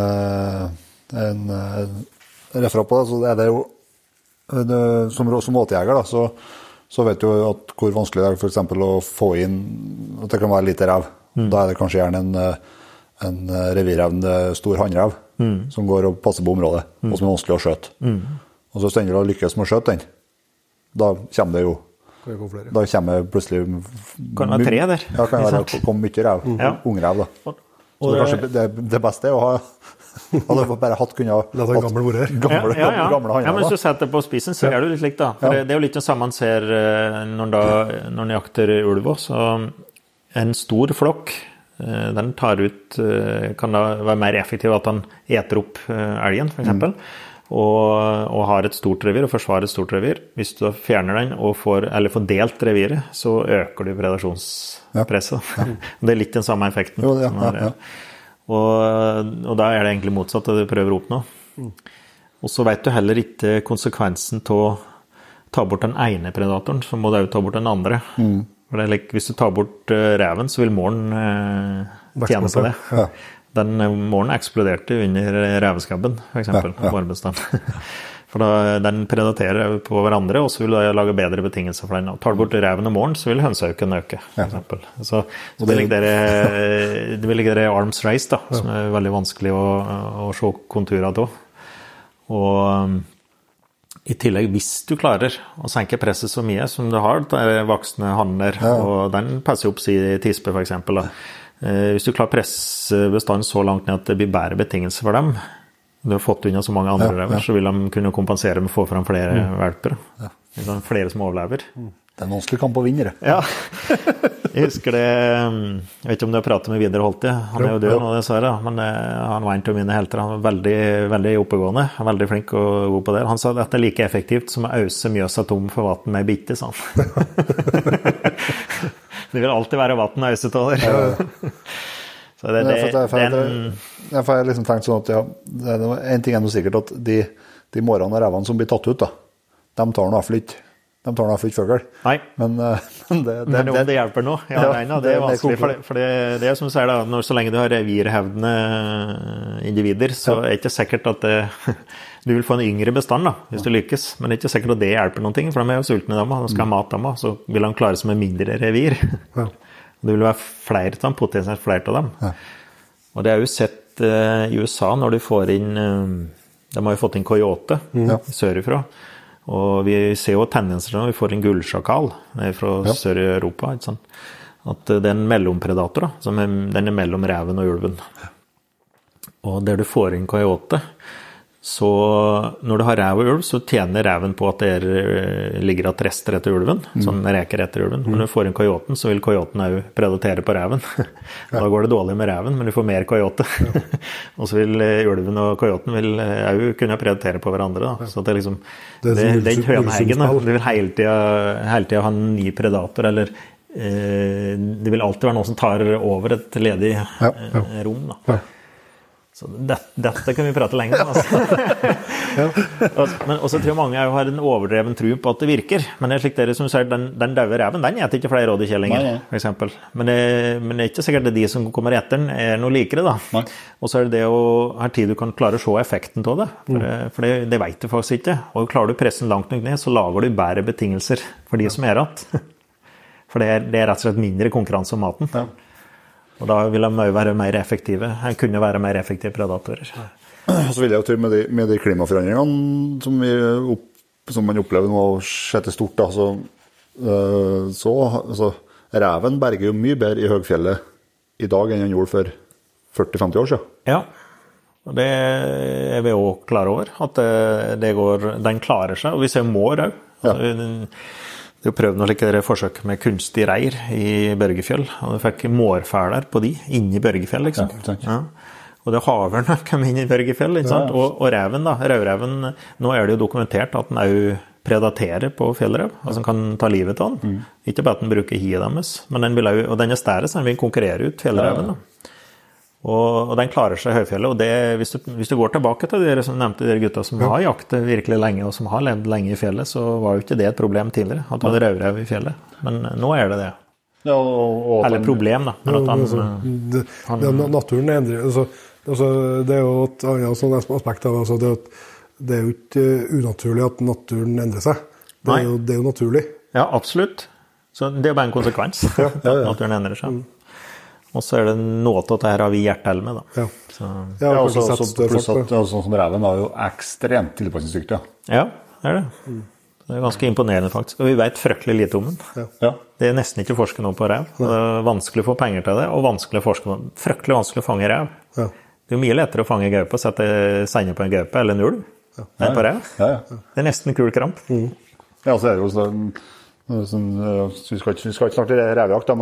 en, en referat på det, så er det jo det, som, som åtejeger, da, så, så vet du jo at hvor vanskelig det er for eksempel å få inn at det kan være lite rev. Mm. Da er det kanskje gjerne en, en revirrevende stor handrev mm. som går og passer på området, mm. og som er vanskelig å skjøte. Mm. Og så stender du å lykkes med å skjøte den. Da kommer det jo da kommer plutselig
kan være tre der.
Ja, kan være komme mye rev, mm. ja. Ungrev da. Og, og så det, kanskje det, det beste er å ha hadde bare hatt kunne ha
det er en gammel vorer.
Gamle,
ja, ja, ja.
gamle handler.
Ja, men hvis du setter på spisen, så er det litt likt da. For ja. det, det er jo litt det samme man ser når man jakter ulv også. Så en stor flokk, den tar ut, kan da være mer effektiv at den eter opp elgen, for eksempel. Mm. Og, og har et stort revir, og forsvarer et stort revir. Hvis du fjerner den, og får, eller får delt reviret, så øker du predasjonspresset. Ja. Ja. Det er litt den samme effekten. Jo, ja, ja, ja. Og, og da er det egentlig motsatt det du prøver å oppnå. Mm. Og så vet du heller ikke konsekvensen til å ta bort den ene predatoren, så må du jo ta bort den andre. Mm. For det er like, hvis du tar bort uh, reven, så vil målen uh, tjene på det. Ja. Den målen eksploderte under reveskabben, for eksempel, ja, ja. Målbestand. For da, den predaterer på hverandre, og så vil du lage bedre betingelser for den. Tar du bort reven og målen, så vil hønsehauken øke, for eksempel. Så, så det ligger dere, det vil ligge dere arms race, da, som er veldig vanskelig å, å se konturer av. Og um, i tillegg, hvis du klarer å senke presset så mye som du har, det er voksne hanner, ja. Og den passer opp si tispe, for eksempel, da. Hvis du klarer å presse bestanden så langt ned at det blir bedre betingelser for dem, du har fått unna så mange andre rever, ja, ja. Så vil de kunne kompensere med å få frem flere mm. valper. Ja. Flere som overlever. Mm.
Det er en vanskelig kamp å vinne.
Ja. Jeg husker det, jeg vet ikke om du har pratet med Vidar Holte, han er jo død nå dessverre, men han var en av mine helter, han var veldig, veldig oppegående, veldig flink og god på det. Han sa at det er like effektivt som å øse Mjøsa tom for vatten med bitte, sa han. Det vil alltid være vatten og øset over. Ja. Så det, det,
det, for jeg, den... jeg har liksom tenkt sånn at ja, det er en ting er noe sikkert at de, de morgene og revene som blir tatt ut da, de tar noe for litt. De tar noe for litt føgel.
Nei.
Men, men, det, det,
men det, det hjelper nå. Ja, ja, nei, det er vanskelig, for det, for det, det er som du sier da, når, så lenge du har revirhevdende individer, så er det ikke sikkert at det, du vil få en yngre bestand da, hvis du lykkes, men det er ikke sikkert at det hjelper noen ting, for de er jo sultne dem, de skal ha mat dem, så vil de klare seg med mindre revir. Ja. Det vil være flere av dem, potensielt flere av dem. Ja. Og det er jo sett uh, i U S A når de får inn, uh, de har jo fått inn coyote mm. sørifra, og vi ser jo tendenser når vi får en gullsjakal fra ja. Sør i Europa, ikke sant? At det er en mellompredator, da, som er, den er mellom reven og ulven. Og der du får inn coyote, så når du har rev og ulv, så tjener reven på at det er, ligger at rester etter ulven, mm. sånn reker etter ulven. Men når du får inn coyoten, så vil coyoten jo predatere på reven. Ja. Da går det dårlig med reven, men du får mer coyote. Ja. Og så vil ulven og coyoten vil jo kunne predatere på hverandre. Da. Så det er liksom, det, det, det er ikke høneheggen. Du vil hele tiden, hele tiden ha en ny predator, eller eh, det vil alltid være noen som tar over et ledig ja. Ja. rom. Da. Ja. Så det, dette kan vi prate lenge om. Altså. ja. Men også tror jeg mange har en overdreven tro på at det virker. Men det er slik dere som sier, den, den døve reven, den gjeter ikke flere rådekjellinger, for eksempel. Men det, men det er ikke sikkert at de som kommer etter den er noe likere, da. Nei. Og så er det det å ha tid du kan klare å se effekten av det. For det, for det, det vet du faktisk ikke. Og klarer du pressen langt nok ned, så lager du bedre betingelser for de som er rett. For det er, det er rett og slett mindre konkurranse om maten. Ja. Og da vil de være mer effektive. De kunne være mer effektive predatorer.
Så vil jeg jo tro med de, med de klimaforandringene som, vi opp, som man opplever nå skjer til stort, da, så, uh, så altså, reven berger jo mye bedre i høgfjellet i dag enn han gjorde for førti til femti år siden.
Ja, og det er vi også klare over. At det, det går, den klarer seg, og vi ser mår også. Altså, ja. Det er jo prøvd noe like forsøk med kunstig reir i Børgefjell, og du fikk mårfæler på de, inni Børgefjell, liksom. Ja, ja. Og det er haverne kom inn i Børgefjell, ikke sant? Ja. Og, og reven da, rødreven, nå er det jo dokumentert at den også predaterer på fjellrev, altså den kan ta livet av den. Mm. Ikke bare at den bruker hiet deres, men den vil også, og den er stærre, så den vil konkurrere ut fjellreven da. Og, og den klarer seg i høyfjellet, og det, hvis, du, hvis du går tilbake til dere som nevnte dere gutta som ja. Har jaktet virkelig lenge, og som har levd lenge i fjellet, så var jo ikke det et problem tidligere, at man hadde rødrev i fjellet. Men nå er det det.
Ja, og, og
Eller problem da. Men
ja,
at han,
altså, det, han, det, naturen endrer, altså, altså, det er jo et annet sånn aspekt av altså, det, det er jo ikke unaturlig at naturen endrer seg. Det er, jo, det er jo naturlig.
Ja, absolutt. Så det er bare en konsekvens ja, ja, ja. At naturen endrer seg. Mm. Og så er det noe av det her har vi hjertel med, da.
Ja, så. Ja og så, så, pluss at sånn som reven var jo ekstremt tilpasningsdyktig.
Ja, det er det. Mm. Det er ganske imponerende, faktisk. Og vi vet fryktelig lite om den. Ja. Ja. Det er nesten ikke forsket noe på rev. Ja. Det er vanskelig å få penger til det, og vanskelig å forske noe. Fryktelig vanskelig å fange rev. Ja. Det er mye lettere å fange gaupe og sette sende på en gaupe eller en ulv. Ja. Enn på rev. Ja, ja. Det er nesten kul kramp. Mm.
Ja, så er det jo sånn, sånn vi skal ikke, vi skal ikke snakke revjakt, da,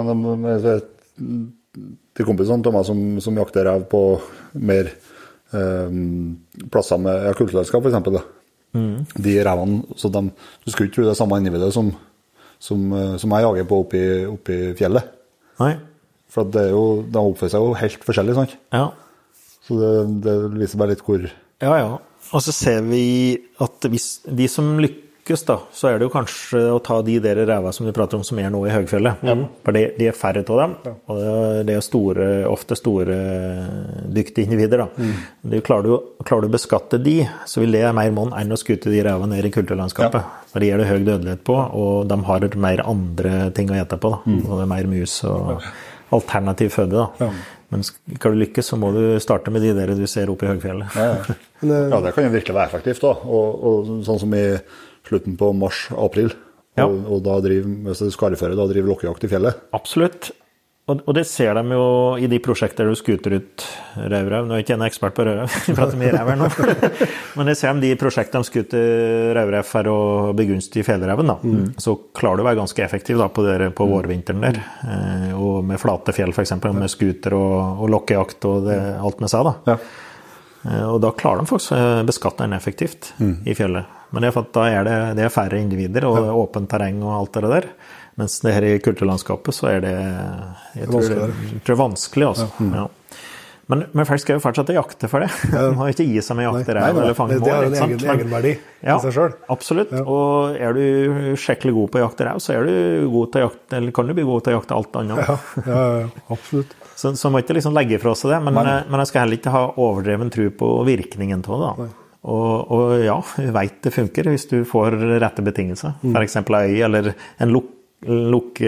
men til kompisene til meg som, som jakter rev på mer eh, plasser med ja, kulturlandskap, for eksempel. Da. Mm. De revene, så de, du skulle ikke tro det samme individet som, som, som jeg jager på oppe i, oppe i fjellet.
Nei.
For det er jo, de oppfører seg jo helt forskjellig, sant?
Ja.
Så det, det viser bare litt hvor...
Ja, ja. Og så ser vi at hvis de som lykkes da, så er det jo kanskje å ta de der rever som du prater om som er nå i høgfjellet. Mm. For de, de er færre av dem, ja. Og det er store, ofte store dyktige individer da. Mm. Det klarer, du, klarer du å beskatte de, så vil det er mer mån enn å skute de revene ned i kulturlandskapet. Ja. For de er det høy dødelighet på, og de har mer andre ting å ete på da. Mm. Og det er mer mus og alternativ føde da. Ja. Men skal du lykkes, så må du starte med de der du ser oppe i høgfjellet.
Ja, ja. Ja, det kan jo virkelig være effektivt da. Og, og sånn som i slutten på mars-april, ja. og, og da driver, hvis det er skareføre, da driver lokkejakt i fjellet.
Absolutt. Og, og det ser de jo i de prosjekter du skuter ut røvrev. Nå er jeg ikke en ekspert på røvrev, vi prater mye røv her nå. Men det ser de de prosjektene de skuter røvrev for å begunstige fjellreven da. Mm. Så klarer du å være ganske effektiv da, på, der, på vårvinteren der. Eh, og med flate fjell for eksempel, med skuter og, og lokkejakt og det, alt med seg da. Ja. Eh, og da klarer de faktisk beskatte den effektivt mm. i fjellet. Men det er for at da er det, det er færre individer og ja. Åpent terreng og alt det der. Mens det her i kulturlandskapet så er det, jeg tror det, jeg tror det er vanskelig altså. Ja. Mm. Ja. Men, men folk skal jo fortsette å jakte for det. De har ikke gi seg med jakter eller fange mål.
Det er jo en egen, egen verdi
ja,
i seg selv.
Absolutt. Ja. Og er du skikkelig god på jakter så er du god til å jakte, eller kan du bli god til å jakte alt annet.
Ja, ja, ja absolutt.
Så, så må ikke liksom legge fra seg det, men, men jeg skal heller ikke ha overdreven tro på virkningen til det da. Nei. Og, og ja, vi vet det funker hvis du får rette betingelser. Mm. For eksempel en øy eller en luk, luk,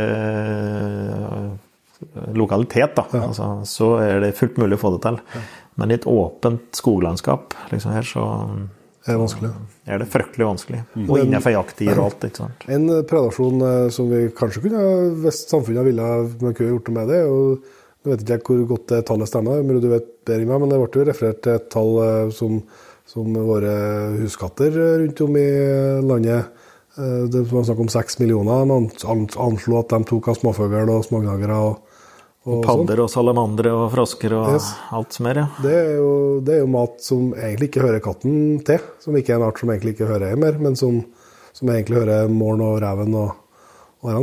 eh, lokalitet da. Ja. Altså, så er det fullt mulig å få det til. Ja. Men i et åpent skoglandskap liksom her, så
er det vanskelig.
Er det fryktelig vanskelig. Mm. Og innenfor jakttider og alt, ikke sant?
En predasjon som vi kanskje kunne, hvis samfunnet ville, man kunne gjort det med det, og jeg vet ikke hvor godt det tallet stemmer, men du vet bedre enn meg, men det ble jo referert til et tall som som våre huskatter rundt om i landet. Det var snakk om seks millioner. Man anslo at de tok av småføgler og smågnagere. Og,
og padder og salamandre og frosker og yes. alt som er, ja.
Det er, jo, det er jo mat som egentlig ikke hører katten til. Som ikke er en art som egentlig ikke hører mer, men som, som egentlig hører måren og reven og årene til.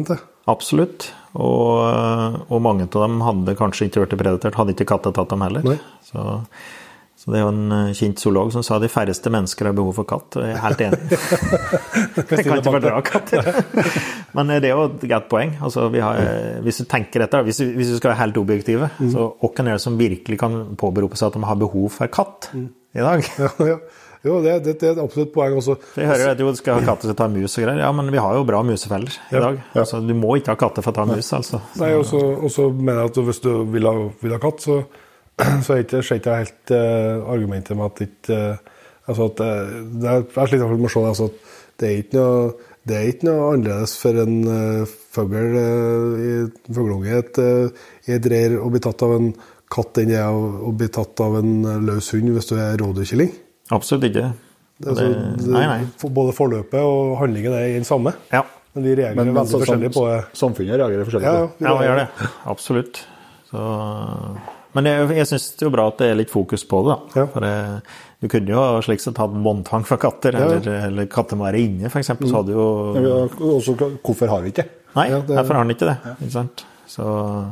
Absolutt. Og, og mange av dem hadde kanskje ikke vært preditert, hadde ikke katter tatt dem heller.
Nei.
Så, så det er jo en kjent zoolog som sa de færreste mennesker har behov for katt, og jeg er helt enig. Jeg kan ikke fordra katter. Men det er jo et godt poeng. Altså, vi har, hvis du tenker dette, hvis, hvis du skal være helt objektive, mm. så hvem er det som virkelig kan påberope seg at de har behov for katt mm. i dag?
Ja, ja. Jo, det, det, det er et absolutt poeng også.
For jeg hører at du skal ha katter til å ta mus og greier. Ja, men vi har jo bra musefeller i dag. Ja, ja. Altså, du må ikke ha katter for å ta mus, altså.
Nei, og så mener jeg at hvis du vil ha, vil ha katt, så, så er ikke, så er ikke helt uh, argumentet med at ikke, uh, altså at uh, det er, jeg sliter med å se altså, at det er ikke noe, det er ikke noe annerledes for en uh, føgl uh, i føglunge et, uh, i et reir å bli tatt av en katt enn det er å, å bli tatt av en løs hund hvis du er rådyrkilling.
Absolutt ikke.
Det, altså, det, nei, nei. Både forløpet og handlingen er den samme.
Ja.
Men vi reagerer men, veldig forskjellig på det.
Samfunnet reagerer forskjellig
ja,
på
det. Ja, vi gjør det. Absolutt. Så, men jeg, jeg synes det er jo bra at det er litt fokus på det. Da. Ja. For det, du kunne jo slik sett hatt båndtvang for katter, ja. eller, eller katter må være inne, for eksempel. Så hadde jo...
Ja, også, hvorfor har vi ikke?
Nei, ja, det, derfor har den ikke det. Ja. Ikke sant? Så...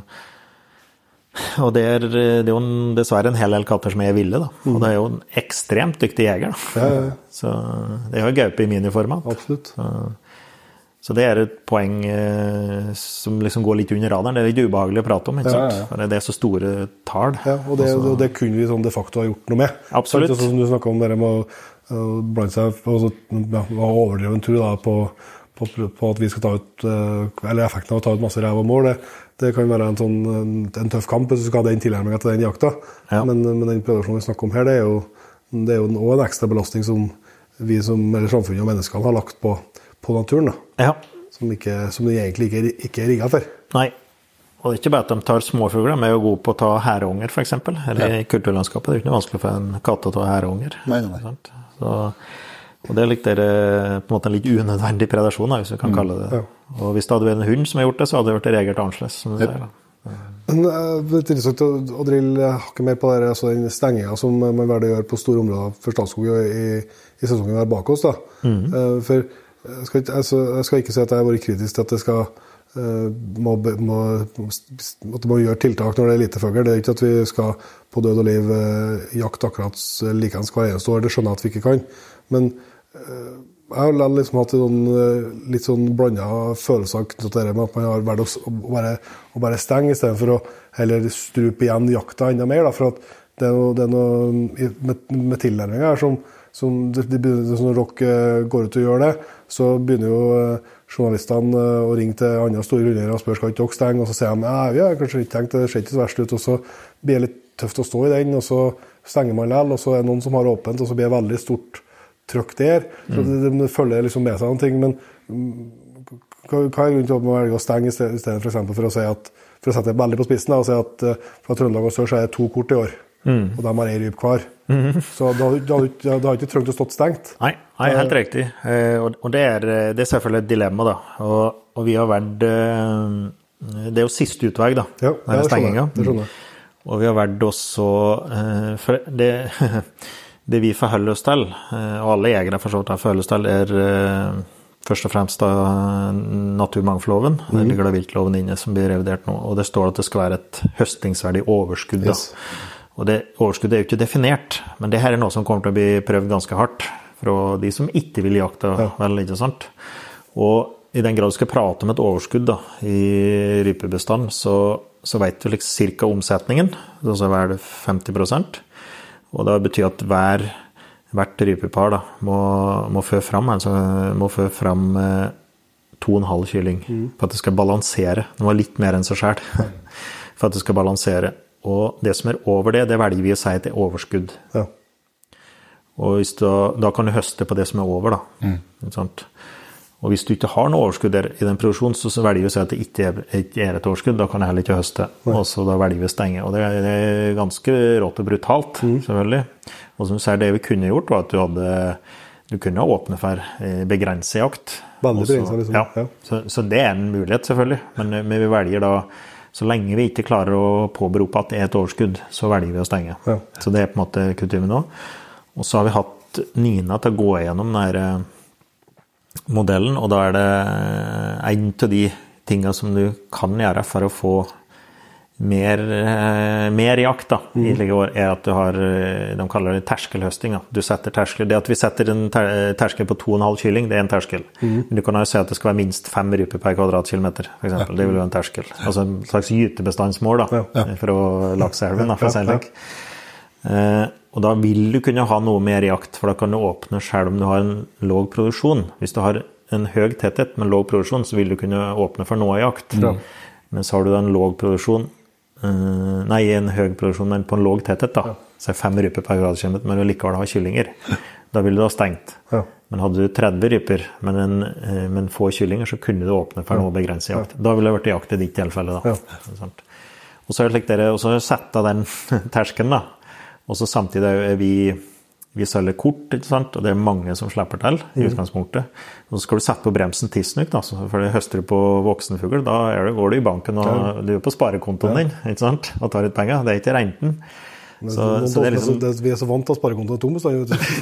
Og det er, det er jo en, dessverre en hel del katter som er ville da. Og det er jo en ekstremt dyktig jeger da.
Ja, ja.
Så det er jo gaupe i miniformat.
Absolutt.
Så, så det er et poeng eh, som liksom går litt under radaren. Det er litt ubehagelig å prate om, ikke sant? Ja, ja. For det er så store tall.
Ja, og det, altså, det kunne vi sånn de facto ha gjort noe med.
Absolutt.
Sånn som du snakket om det med å, å blande seg, og ja, overdrive en tur da, på, på, på at vi skal ta ut, eller effekten av å ta ut masse ræv og mål, det Det kan være en, sånn, en, en tøff kamp hvis du skal ha den tilnærmingen til den jakta. Ja. Men, men den predarasjonen vi snakker om her, det er jo, det er jo også en ekstra belastning som vi som, eller samfunnet og menneskene har lagt på, på naturen. Da.
Ja.
Som, ikke, som de egentlig ikke, ikke er rigget for.
Nei, og det er ikke bare at de tar småfugler, de er jo gode på å ta hereunger for eksempel. Eller ja. I kulturlandskapet, det er ikke noe vanskelig for en katt å ta hereunger.
Nei, nei.
Så... Og det er litt, der, på en måte en litt unødvendig predasjon, hvis vi kan kalle det. Ja. Og hvis det hadde vært en hund som har gjort det, så hadde det vært reagert annerledes, som du
ja.
sier. Da.
Men det er interessant å, å drille hakke mer på det, altså den stengingen som man velger å gjøre på store områder for Statskog i, i sesongen her bak oss. Da. Mm. For jeg skal, ikke, altså, jeg skal ikke si at jeg har vært kritisk til at det skal må, må, at det må gjøre tiltak når det er lite føgler. Det er ikke at vi skal på død og liv jakte akkurat likens hver eneste år, det skjønner jeg at vi ikke kan. Men jeg har liksom hatt en litt sånn blandet følelser knyttet til det med at man har vært å bare, å bare stenge i stedet for å heller strupe igjen jakta enda mer. Da, for at det er noe, det er noe med, med tilnærmingen her som, som det, det begynner, når rock går ut og gjør det, så begynner jo journalistene å ringe til andre store runder og spørre skal ikke dere stenge, og så sier de nei, vi har kanskje ikke tenkt, det ser ikke så verst ut, og så blir det litt tøft å stå i den, og så stenger man lell, og så er det noen som har åpent, og så blir det veldig stort trøkk der, så det, det, det følger liksom med seg noen ting, men hva, hva er grunnen til at man velger å stenge i stedet, i stedet for eksempel for å si at, for å sette det veldig på spissen, da, og si at uh, fra Trøndelag og Sør så er det to kort i år, mm. og de har en ryp hver. Mm. Så da har ikke trengt å stått stengt.
Nei, nei helt riktig. Eh, og, og det, er, det er selvfølgelig et dilemma da, og, og vi har vært, eh, det er jo siste utvei da,
ja, det
stenginga.
Det skjønner jeg.
Og vi har vært også, eh, for det... Det vi forholder oss til, og alle jegere for så vidt forholder oss til, er uh, først og fremst da, naturmangfoldloven, mm. det ligger da viltloven inne som blir revidert nå, og det står at det skal være et høstingsverdig overskudd. Yes. Og det overskuddet er jo ikke definert, men det her er noe som kommer til å bli prøvd ganske hardt fra de som ikke vil jakte, ja. Vel, ikke sant? Og i den grad du skal prate om et overskudd da, i rypebestand, så, så vet du liksom cirka omsetningen, så er det femti prosent. Og det betyr at hver, hvert rypepar da, må, må fø fram, altså må fø fram eh, to og en halv kylling, mm. for at det skal balansere. Det var litt mer enn seg selv, for at det skal balansere. Og det som er over det, det velger vi å si til overskudd. Ja. Og hvis du, da kan du høste på det som er over da. Mm. Ikke sant? Og hvis du ikke har noe overskudd der i den produksjonen, så velger vi å si at det ikke er, ikke er et overskudd, da kan jeg heller ikke høste, og så da velger vi å stenge. Og det er, det er ganske rått og brutalt, mm. selvfølgelig. Og som du ser, det vi kunne gjort var at du hadde, du kunne åpne for begrenset jakt.
Veldig begrenset, liksom.
Ja, ja. Så, så det er en mulighet, selvfølgelig. Men, men vi velger da, så lenge vi ikke klarer å påberope at det er et overskudd, så velger vi å stenge. Ja. Så det er på en måte kutymen nå. Og så har vi hatt Nina til å gå igjennom denne modellen, og da er det en av de tingene som du kan gjøre for å få mer, eh, mer jakt da, mm. i like år, er at du har, de kaller det terskelhøsting. Da. Du setter terskel, det at vi setter en ter terskel på to og en halv kylling, det er en terskel. Mm. Men du kan jo si at det skal være minst fem ryper per kvadratkilometer, for eksempel. Ja. Det vil være en terskel. Altså en slags gytebestandsmål da, ja. Ja. For å lakseelven, da, for å si det slik. Eh, og da vil du kunne ha noe mer jakt, for da kan du åpne selv om du har en låg produksjon. Hvis du har en høy tetthet med låg produksjon, så vil du kunne åpne for noe jakt. Mm. Men så har du en låg produksjon, Uh, nei, en høy produksjon, men på en låg tetthet da. Ja. Så er fem ryper per kvadratkilometer, men du likevel har kyllinger. Da vil du ha stengt. Ja. Men hadde du tretti ryper, men, en, uh, men få kyllinger, så kunne du åpne for noe begrenset jakt. Ja. Da ville det vært jakt i ditt tilfelle da. Ja. Og så er det slik dere, og så setter den terskelen da. Og så samtidig er vi Vi selger kort, ikke sant? Og det er mange som slipper til i utgangspunktet. Og så skal du sette på bremsen tidsnok, da, for det høster du på voksenfugl, da er det, går du i banken og ja. Du er på sparekontoen din, ikke sant? Og tar litt penger. Det er ikke renten.
Men, så, så det er liksom... det, vi er så vant til sparekontoen tom, så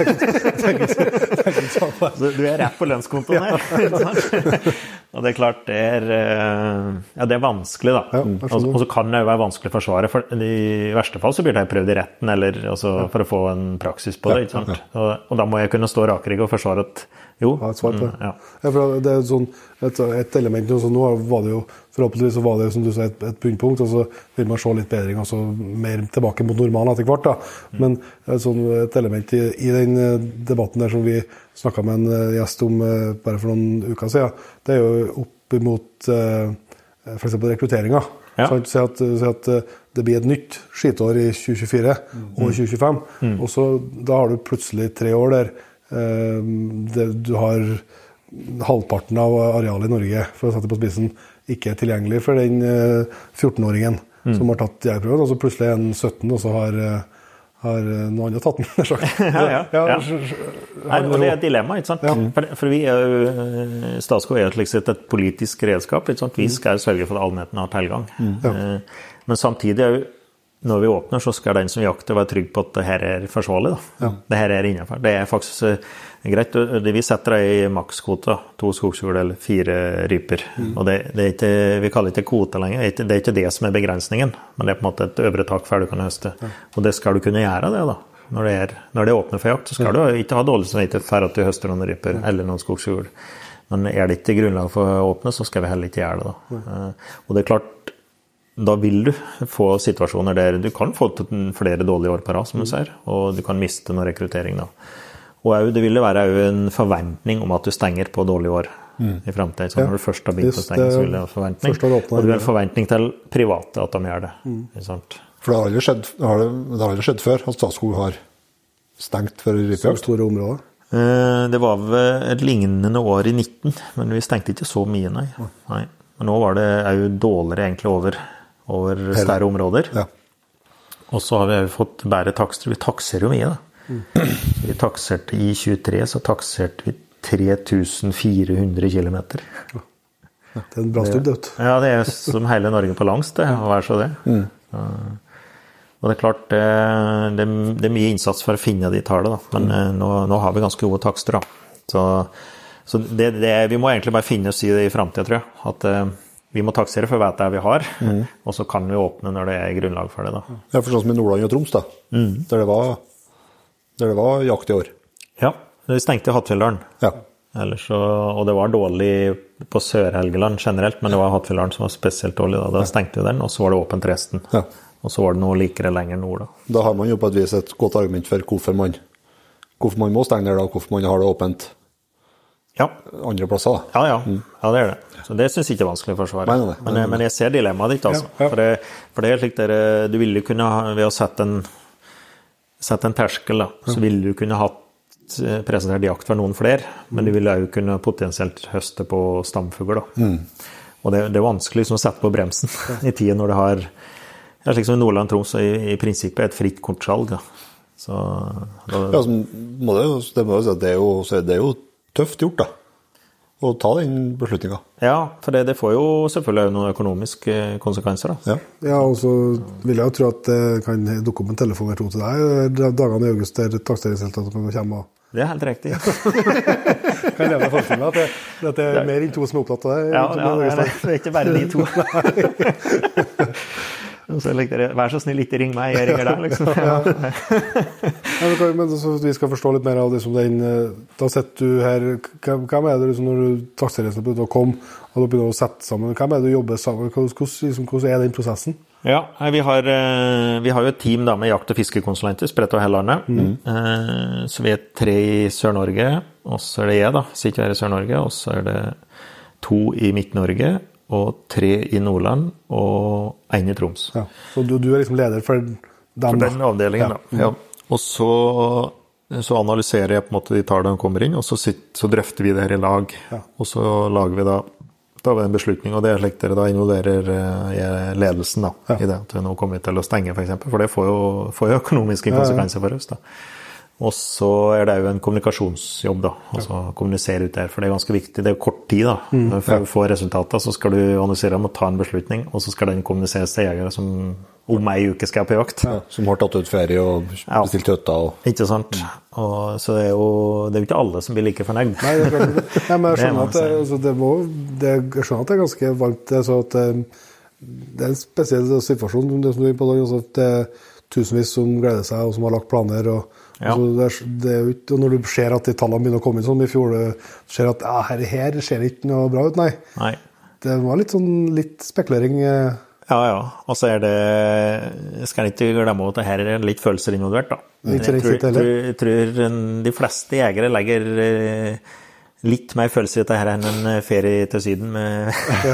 du er rett på lønnskontoen her. Og det er klart, det er, ja, det er vanskelig da. Ja, og, og så kan det jo være vanskelig å forsvare, for i verste fall så blir det prøvd i retten, eller altså, ja. For å få en praksis på det, ikke sant? Ja, ja. Og, og da må jeg kunne stå rakrygg og forsvare at jo.
Ja, et svar på det. Ja. Ja, for det er sånn, et, et element, så nå var det jo, forhåpentligvis så var det som du sa, et, et bunnpunkt, og så vil man se litt bedring, altså mer tilbake mot normalen etter hvert da. Men et, sånn, et element i, i den debatten der som vi snakket med en gjest om bare for noen uker siden, det er jo opp imot for eksempel rekrutteringen. Ja. Så si at, si at det blir et nytt skitår i tjue tjuefire mm. og tjue tjuefem, mm. og så da har du plutselig tre år der det, du har halvparten av arealet i Norge, for å sette på spissen, ikke er tilgjengelig for den fjorten-åringen mm. som har tatt jegerprøven, og så plutselig er en sytten, og så har, har noen andre tatt den.
ja, ja. ja. ja. Nei, og det er et dilemma, ikke sant? Ja. For, for vi er jo, Statskog er jo et, et politisk redskap, ikke sant? Vi skal sørge for at allmennheten har tilgang. Mm. Ja. Men samtidig er jo når vi åpner, så skal den som jakter være trygg på at det her er forsvarlig. Da. Ja. Det her er innenfor. Det er faktisk uh, greit. Det vi setter det i makskvote, to skogsfugl eller fire ryper. Mm. Og det, det er ikke, vi kaller det ikke kvote lenger. Det er ikke det som er begrensningen, men det er på en måte et øvre tak før du kan høste. Ja. Og det skal du kunne gjøre det da. Når det er, når det er åpnet for jakt, så skal ja. Du ikke ha dårlig samvittighet for at du høster noen ryper ja. Eller noen skogsfugl. Men er det ikke grunnlag for å åpne, så skal vi heller ikke gjøre det da. Ja. Uh, og det er klart, da vil du få situasjoner der du kan få flere dårlige år på rad, som du ser, og du kan miste noen rekruttering da. Og det vil være en forventning om at du stenger på dårlige år mm. i fremtiden. Så ja. Når du først har begynt å stenge, så vil det ha forventning. Og det vil en forventning til private at de gjør det. Mm. Sant?
For det har aldri skjedd, har det, det har aldri skjedd før at Statskog har stengt for rypejakt.
Så store områder?
Det var et lignende år i nitten, men vi stengte ikke så mye, nei. nei. Men nå var det jo dårligere egentlig over over større områder. Ja. Og så har vi jo fått bære takster. Vi takser jo mye da. Mm. Vi takserte i tjuetre, så takserte vi tre tusen fire hundre kilometer.
Ja. Det er en bra studd ut.
Ja, det er som hele Norge på langs det, å være så det. Mm. Og det er klart, det, det, det er mye innsats for å finne de tallene da. Men mm. nå, nå har vi ganske gode takster da. Så, så det, det, vi må egentlig bare finne oss i det i fremtiden, tror jeg. At vi må taksere for å vite det vi har, mm. og så kan vi åpne når det er grunnlag for det da.
Ja, for sånn som i Nordland og Troms da, mm. der, det var, der det var jakt i år.
Ja, vi stengte Hattfjelldalen. Ja. Ellers så, og det var dårlig på Sør-Helgeland generelt, men det var Hattfjelldalen som var spesielt dårlig da. Da stengte vi den, og så var det åpent resten. Ja. Og så var det noe likere lenger nord da.
Da har man jo på et vis et godt argument for hvorfor man, hvorfor man må stenge der da, hvorfor man har det åpent. Ja. Andre plasser da.
Ja, ja. Mm. Ja, det er det. Så det synes jeg ikke er vanskelig å forsvare. Nei, nei, nei. Men, men jeg ser dilemmaet ditt, altså. Ja, ja. For, det, for det er slik dere, du ville jo kunne, ved å sette en, sette en terskel da, ja. Så ville du kunne hatt presentert jakt for noen flere, men du ville jo kunne potensielt høste på stamfugler da. Mm. Og det, det er vanskelig liksom, å sette på bremsen ja. I tiden når det har, ja, slik som i Nordland Troms, i, i prinsippet et fritt kortsalg da. Så, da,
ja, så må det jo, det må jo si at det er jo, det er jo tøft gjort da. Å ta den beslutningen.
Ja, for det, det får jo selvfølgelig noen økonomiske konsekvenser da.
Ja, ja og så vil jeg jo tro at det kan dukke opp en telefon eller to til deg dagene i august der takseringsresultatet kommer og
Det er helt riktig.
Kan jeg leve med forestille meg at det, at det er mer enn to som er opptatt av det?
Ja, ja det, er, det er ikke bare de to. Så likte det, vær så snill, ikke ring meg, jeg ringer deg, liksom. Ja.
Ja, men så vi skal forstå litt mer av det som den, da setter du her, hvem er det liksom, når du takstreisen begynner å komme, og du begynner å sette sammen, hvem er det du jobber sammen, hvordan, liksom, hvordan er den prosessen?
Ja, vi har, vi har jo et team da med jakt- og fiskekonsulenter, spredt over hele landet. Mm. Så vi er tre i Sør-Norge, og så er det jeg da, sitter her i Sør-Norge, og så er det to i Midt-Norge, og tre i Nordland, og en i Troms.
Ja, så du, du er liksom leder for dem
For den avdelingen, ja. Da. Ja. Og så, så analyserer jeg på en måte de tallene som kommer inn, og så, sitter, så drøfter vi det her i lag. Ja. Og så lager vi da, da en beslutning, og det er slik dere da involverer eh, ledelsen da, ja. I det, at vi nå kommer til å stenge for eksempel, for det får jo, får jo økonomiske konsekvenser for oss da. Og så er det jo en kommunikasjonsjobb da, altså ja. Kommunisere ut der, for det er ganske viktig, det er jo kort tid da, mm, for ja. Å få resultater, så skal du analysere om å ta en beslutning, og så skal den kommuniseres til jegere som om en uke skal på jakt.
Ja, som har tatt ut ferie og bestilt hytta. Og...
Ikke sant, og så det er jo, det er jo ikke alle som blir like fornøyd.
Nei, det er klart det. Nei, men jeg skjønner at det, altså, det, må, det, jeg skjønner at det er ganske varmt, så at det, det er en spesiell situasjon, det som du er på dag, altså, det er tusenvis som gleder seg, og som har lagt planer, og ja. Altså, det er, det er ut, og når du ser at de tallene begynner å komme inn sånn i fjor, du ser at ja, her, her ser det ikke noe bra ut, nei.
Nei.
Det var litt sånn, litt spekulering.
Ja, ja, og så er det, jeg skal ikke glemme at det her er litt følelser involvert da. Jeg tror, jeg tror, jeg tror de fleste jegere legger litt mer følelser i dette her enn en ferie til Syden med,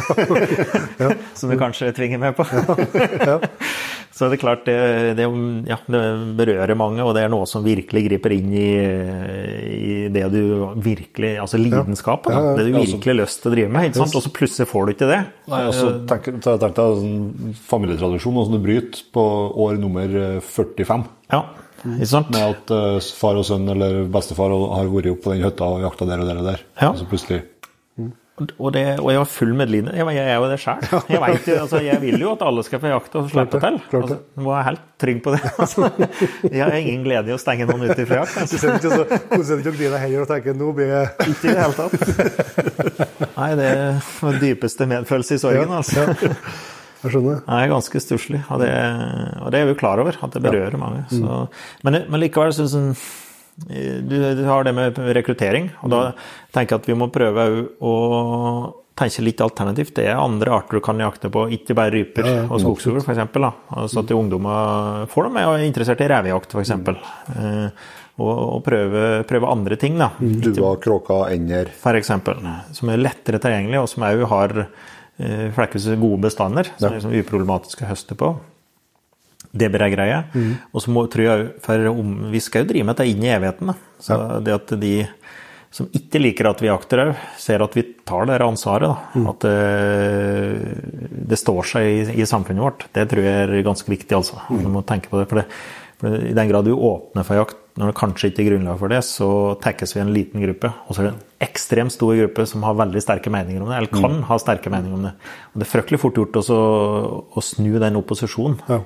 ja. Som du kanskje tvinger med på. Ja. Ja. Så det er klart, det, det, ja, det berører mange, og det er noe som virkelig griper inn i, i det du virkelig, altså lidenskapet, ja, ja, ja. Det du virkelig har lyst til å drive med, ikke sant? Og så plutselig får du ikke det.
Nei, altså, tenk, tenk deg sånn familietradisjon, som du bryter på år nummer førtifem.
Ja, ikke sant?
Med at uh, far og sønn eller bestefar har vært opp på den høtta og jakta der og der og der.
Ja.
Og så plutselig...
Og, det, og jeg var full medlidende. Jeg, jeg er jo det selv. Jeg, vet, altså, jeg vil jo at alle skal få jakte og slippe til. Altså, jeg var helt trygg på det. Altså, jeg har ingen glede i å stenge noen ut fra jakt.
Altså. Du ser ikke å grine deg heller og tenke, nå blir jeg...
Ikke i det hele tatt. Nei, det er den dypeste medfølelse i sorgen, altså.
Ja, ja. Jeg skjønner.
Nei, jeg er ganske stusslig, og det, og det er vi klar over, at det berører mange. Så. Men, men likevel synes jeg... Du, du har det med rekruttering, og da tenker jeg at vi må prøve å tenke litt alternativt. Det er andre arter du kan jakte på, ikke bare ryper ja, ja, og skogsfugl for eksempel. Da. Altså at de ungdommer får dem, og er interessert i revejakt for eksempel. Eh, og, og prøve, prøve andre ting da.
Dua, kråka, ender.
For eksempel, som er lettere tilgjengelig, og som også har eh, flekkevis gode bestander, som er liksom uproblematiske å høste på. Det blir greie. Mm. Og så må, tror jeg, for om, vi skal jo drive med dette inn i evigheten. Da. Så ja. Det at de som ikke liker at vi jakter, ser at vi tar det ansvaret, da. Mm. At det, det står seg i, i samfunnet vårt. Det tror jeg er ganske viktig, altså. Mm. Du må tenke på det. For, det, for i den grad du åpner for jakt, når det kanskje ikke er grunnlag for det, så tekkes vi en liten gruppe. Og så er det en ekstremt stor gruppe som har veldig sterke meninger om det, eller kan mm. ha sterke meninger om det. Og det er fryktelig fort gjort også, å snu den opposisjonen. Ja.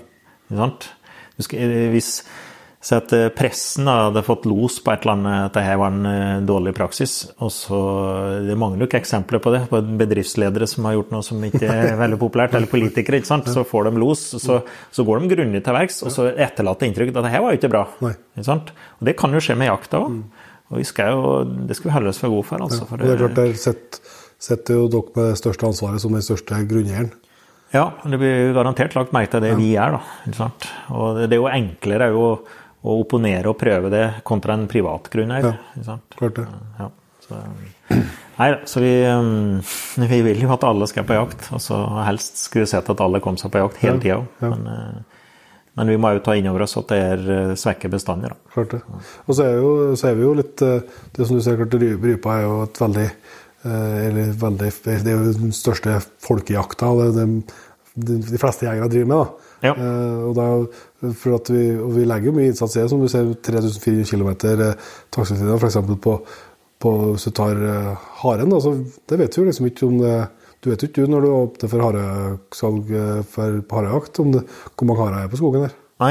Du skal, hvis så at pressen hadde fått los på et eller annet at det her var en dårlig praksis, og så det mangler jo ikke eksempler på det, på bedriftsledere som har gjort noe som ikke er veldig populært, eller politikere, ikke sant? Så får de los, så, så går de grundig til verks, og så etterlater inntrykk at det her var jo ikke bra, ikke sant? Og det kan jo skje med jakta også, og vi skal jo, det skal vi holde oss for gode for, altså. For
det er klart, der setter jo dere med det største ansvaret som den største grunneieren.
Ja, det blir garantert lagt merke til det vi er da, ikke sant? Og det er jo enklere å, å opponere og prøve det kontra en privat grunneier,
ja,
ikke sant?
Klart det.
Ja, så, nei, så vi, vi vil jo at alle skal på jakt, og så helst skulle vi sett at alle kom seg på jakt hele tiden, ja, ja. men, men vi må jo ta inn over oss at det er svekke bestander. Da.
Klart det. Og så er, jo, så er vi jo litt, det som du ser, klart, rypa er jo et veldig eller veldig, det er jo den største folkejakta det, det, de, de fleste jegere driver med da.
Ja.
Eh, og, da, for at vi, og vi legger jo mye innsats i det, som du ser tre tusen fire hundre kilometer eh, taksetiden, for eksempel på, på hvis du tar eh, haren da, så det vet du jo liksom ikke om det, du vet jo ikke når du åpner for haresalg for, på harejakt, om det, hvor mange harer er på skogen der.
Nei,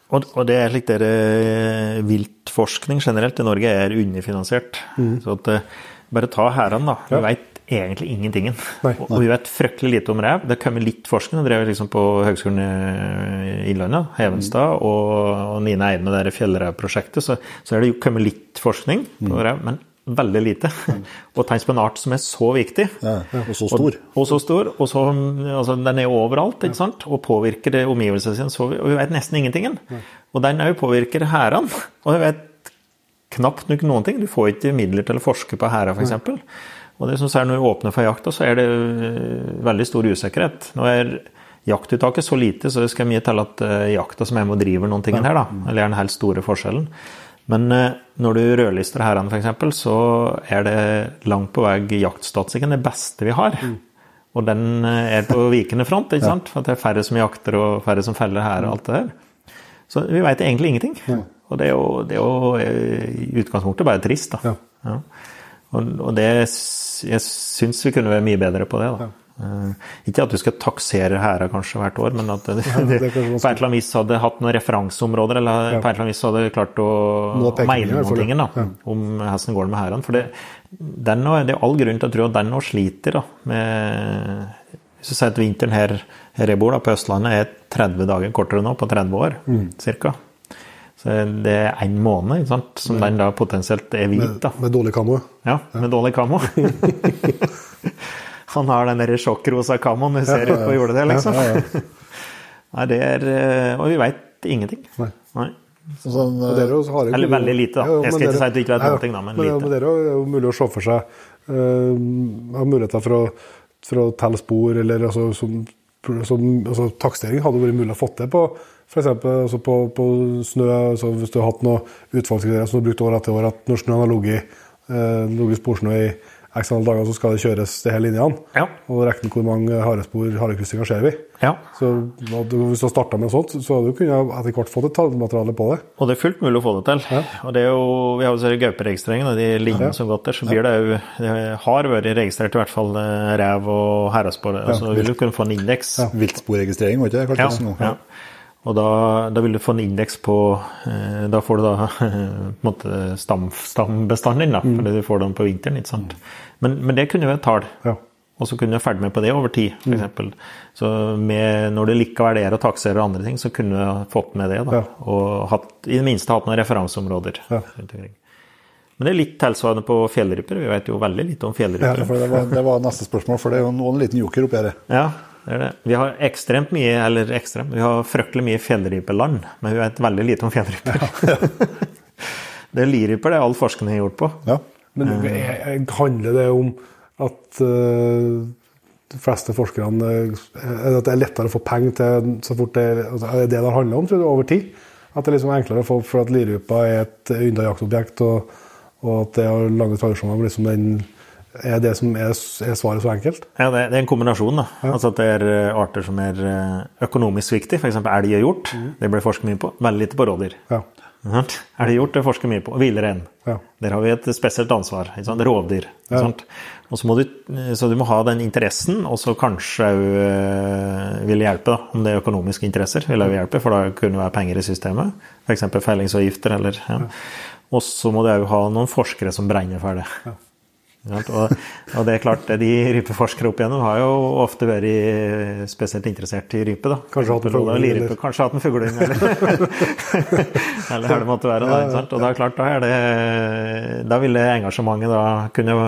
Og, og det er slik der viltforskning generelt i Norge er underfinansiert. Mm. Så at, bare ta herren da, vi ja. vet egentlig ingenting.
Nei,
og, og vi vet fryktelig lite om rev. Det kommer litt forskning, og drev liksom på Høgskolen i Innlandet, Hevenstad, mm. og, og Nina Eid med det fjellrevprosjektet, så, så er det jo kommet litt forskning på mm. rev, men veldig lite. Mm. Og tenk på en art som er så viktig.
Ja, og så stor.
Og, og så stor, og så, altså, den er jo overalt, ikke sant? Og påvirker det omgivelsene sine, så vi, og vi vet nesten ingenting. Ja. Og den er jo påvirker herren, og vi vet knapt nok noen ting. Du får ikke midler til å forske på herren, for eksempel. Og det som er når vi åpner for jakta, så er det veldig stor usikkerhet. Nå er jaktuttaket så lite, så det skal mye til at uh, jakta som er med og driver noen ting her, da, eller er den helt store forskjellen. Men når du rødlister herren for eksempel, så er det langt på vei jaktstatistikken det beste vi har. Mm. Og den er på vikende front, ikke sant? For det er færre som jakter og færre som feller her og alt det der. Så vi vet egentlig ingenting. Ja. Og det er, jo, det er jo i utgangspunktet bare trist da. Ja. Ja. Og, og det, jeg synes vi kunne være mye bedre på det da. Ja. Uh, ikke at du skal taksere her kanskje hvert år, men at det, ja, det, det på et eller annet vis hadde hatt noen referanseområder, eller ja. på et eller annet vis hadde klart å meine noen ting da, ja. om hesten går med herren. For det, den, det er all grunn til å tro at den nå sliter da, med, hvis du sier at vinteren her, her jeg bor da, på Østlandet er tretti dager kortere nå, på tretti år, mm. cirka. Så det er en måned, ikke sant, som den da potensielt er hvit da.
Med, med dårlig kamo.
Ja, med ja. dårlig kamo. Han har den der sjokkrosa kamoen, du ser ut på jordet det, liksom. Ja, ja, ja. Nei, det er, og vi vet ingenting. Nei. Nei.
Så, sånn,
eller
mulig,
veldig lite, da. Ja, jeg skal ikke si at du ikke vet noen ting, da, men, men lite.
Men det er jo mulig å se for seg, uh, ha muligheter for å, for å telle spor, eller altså, som, som, altså, takstering hadde vært mulig å få til på, for eksempel altså, på, på snø, altså, hvis du har hatt noe utvalgsgreier som du har brukt år etter år, at når snøen har ligget, uh, ligget sporsnø i x antall dager, så skal det kjøres det hele linjene. Ja. Og rekne hvor mange harespor, harekryssinger ser vi. Ja. Så hvis du har startet med sånt, så hadde du kunnet etter hvert fått et tallmateriale på det.
Og det er fullt mulig å få det til. Ja. Og det er jo, vi har jo så gauperegistreringen, og de linjene ja. som gått der, så blir det jo, det har vært registrert i hvert fall rev og harespor, ja. så vil du kunne få en indeks.
Ja. Viltsporregistrering, var ikke det?
Ja. ja. Og da, da vil du få en indeks på, eh, da får du da på en måte stam, stambestanden din da, mm. fordi du får den på vinteren, ikke sant? Men, men det kunne jo være et tall, ja. og så kunne du være ferdig med på det over tid, for eksempel. Mm. Så med, når det likevel er å taksere og andre ting, så kunne du fått med det da, ja. og hatt, i det minste hatt noen referanseområder. Ja. Men det er litt tilsvarende på fjellryper, vi vet jo veldig lite om fjellryper.
Ja, for det var, det var neste spørsmål, for det er jo noen liten joker oppi her.
Ja. Det er det. Vi har ekstremt mye, eller ekstremt, vi har fryktelig mye fjellrypeland, men vi vet veldig lite om fjellryper. Ja, ja. Det er liryper, det er all forskning er gjort på.
Ja. Men handler det om at uh, de fleste forskerne, at det er lettere å få penger til, så fort det altså, er det det det handler om, tror du, over tid? At det er liksom enklere å få, for at lirypa er et ynda jaktobjekt, og, og at det har lange tradisjoner, liksom den er det som er, er svaret så enkelt?
Ja, det, det er en kombinasjon da. Ja. Altså at det er arter som er økonomisk viktig, for eksempel elg og hjort, mm. det blir forsket mye på, veldig lite på rådyr. Ja. Elg og hjort det forsker mye på, og villrein. Ja. Der har vi et spesielt ansvar, ikke sant? Rovdyr. Ikke sant? Og så må, du, så du må ha den interessen, og så kanskje uh, vil hjelpe da, om det er økonomiske interesser, vil jeg hjelpe, for da kunne det være penger i systemet, for eksempel fellingsavgifter, eller, ja. Ja. Og så må du jo ha noen forskere som brenner for det. Ja. Og, og det er klart, de rypeforskere opp igjennom har jo ofte vært spesielt interessert i rype da.
Kanskje hatt en fugling, eller...
Kanskje hatt en fugling, eller... eller her det måtte være da, ikke sant? Og da er klart, da, er det, da vil det engasjementet da kunne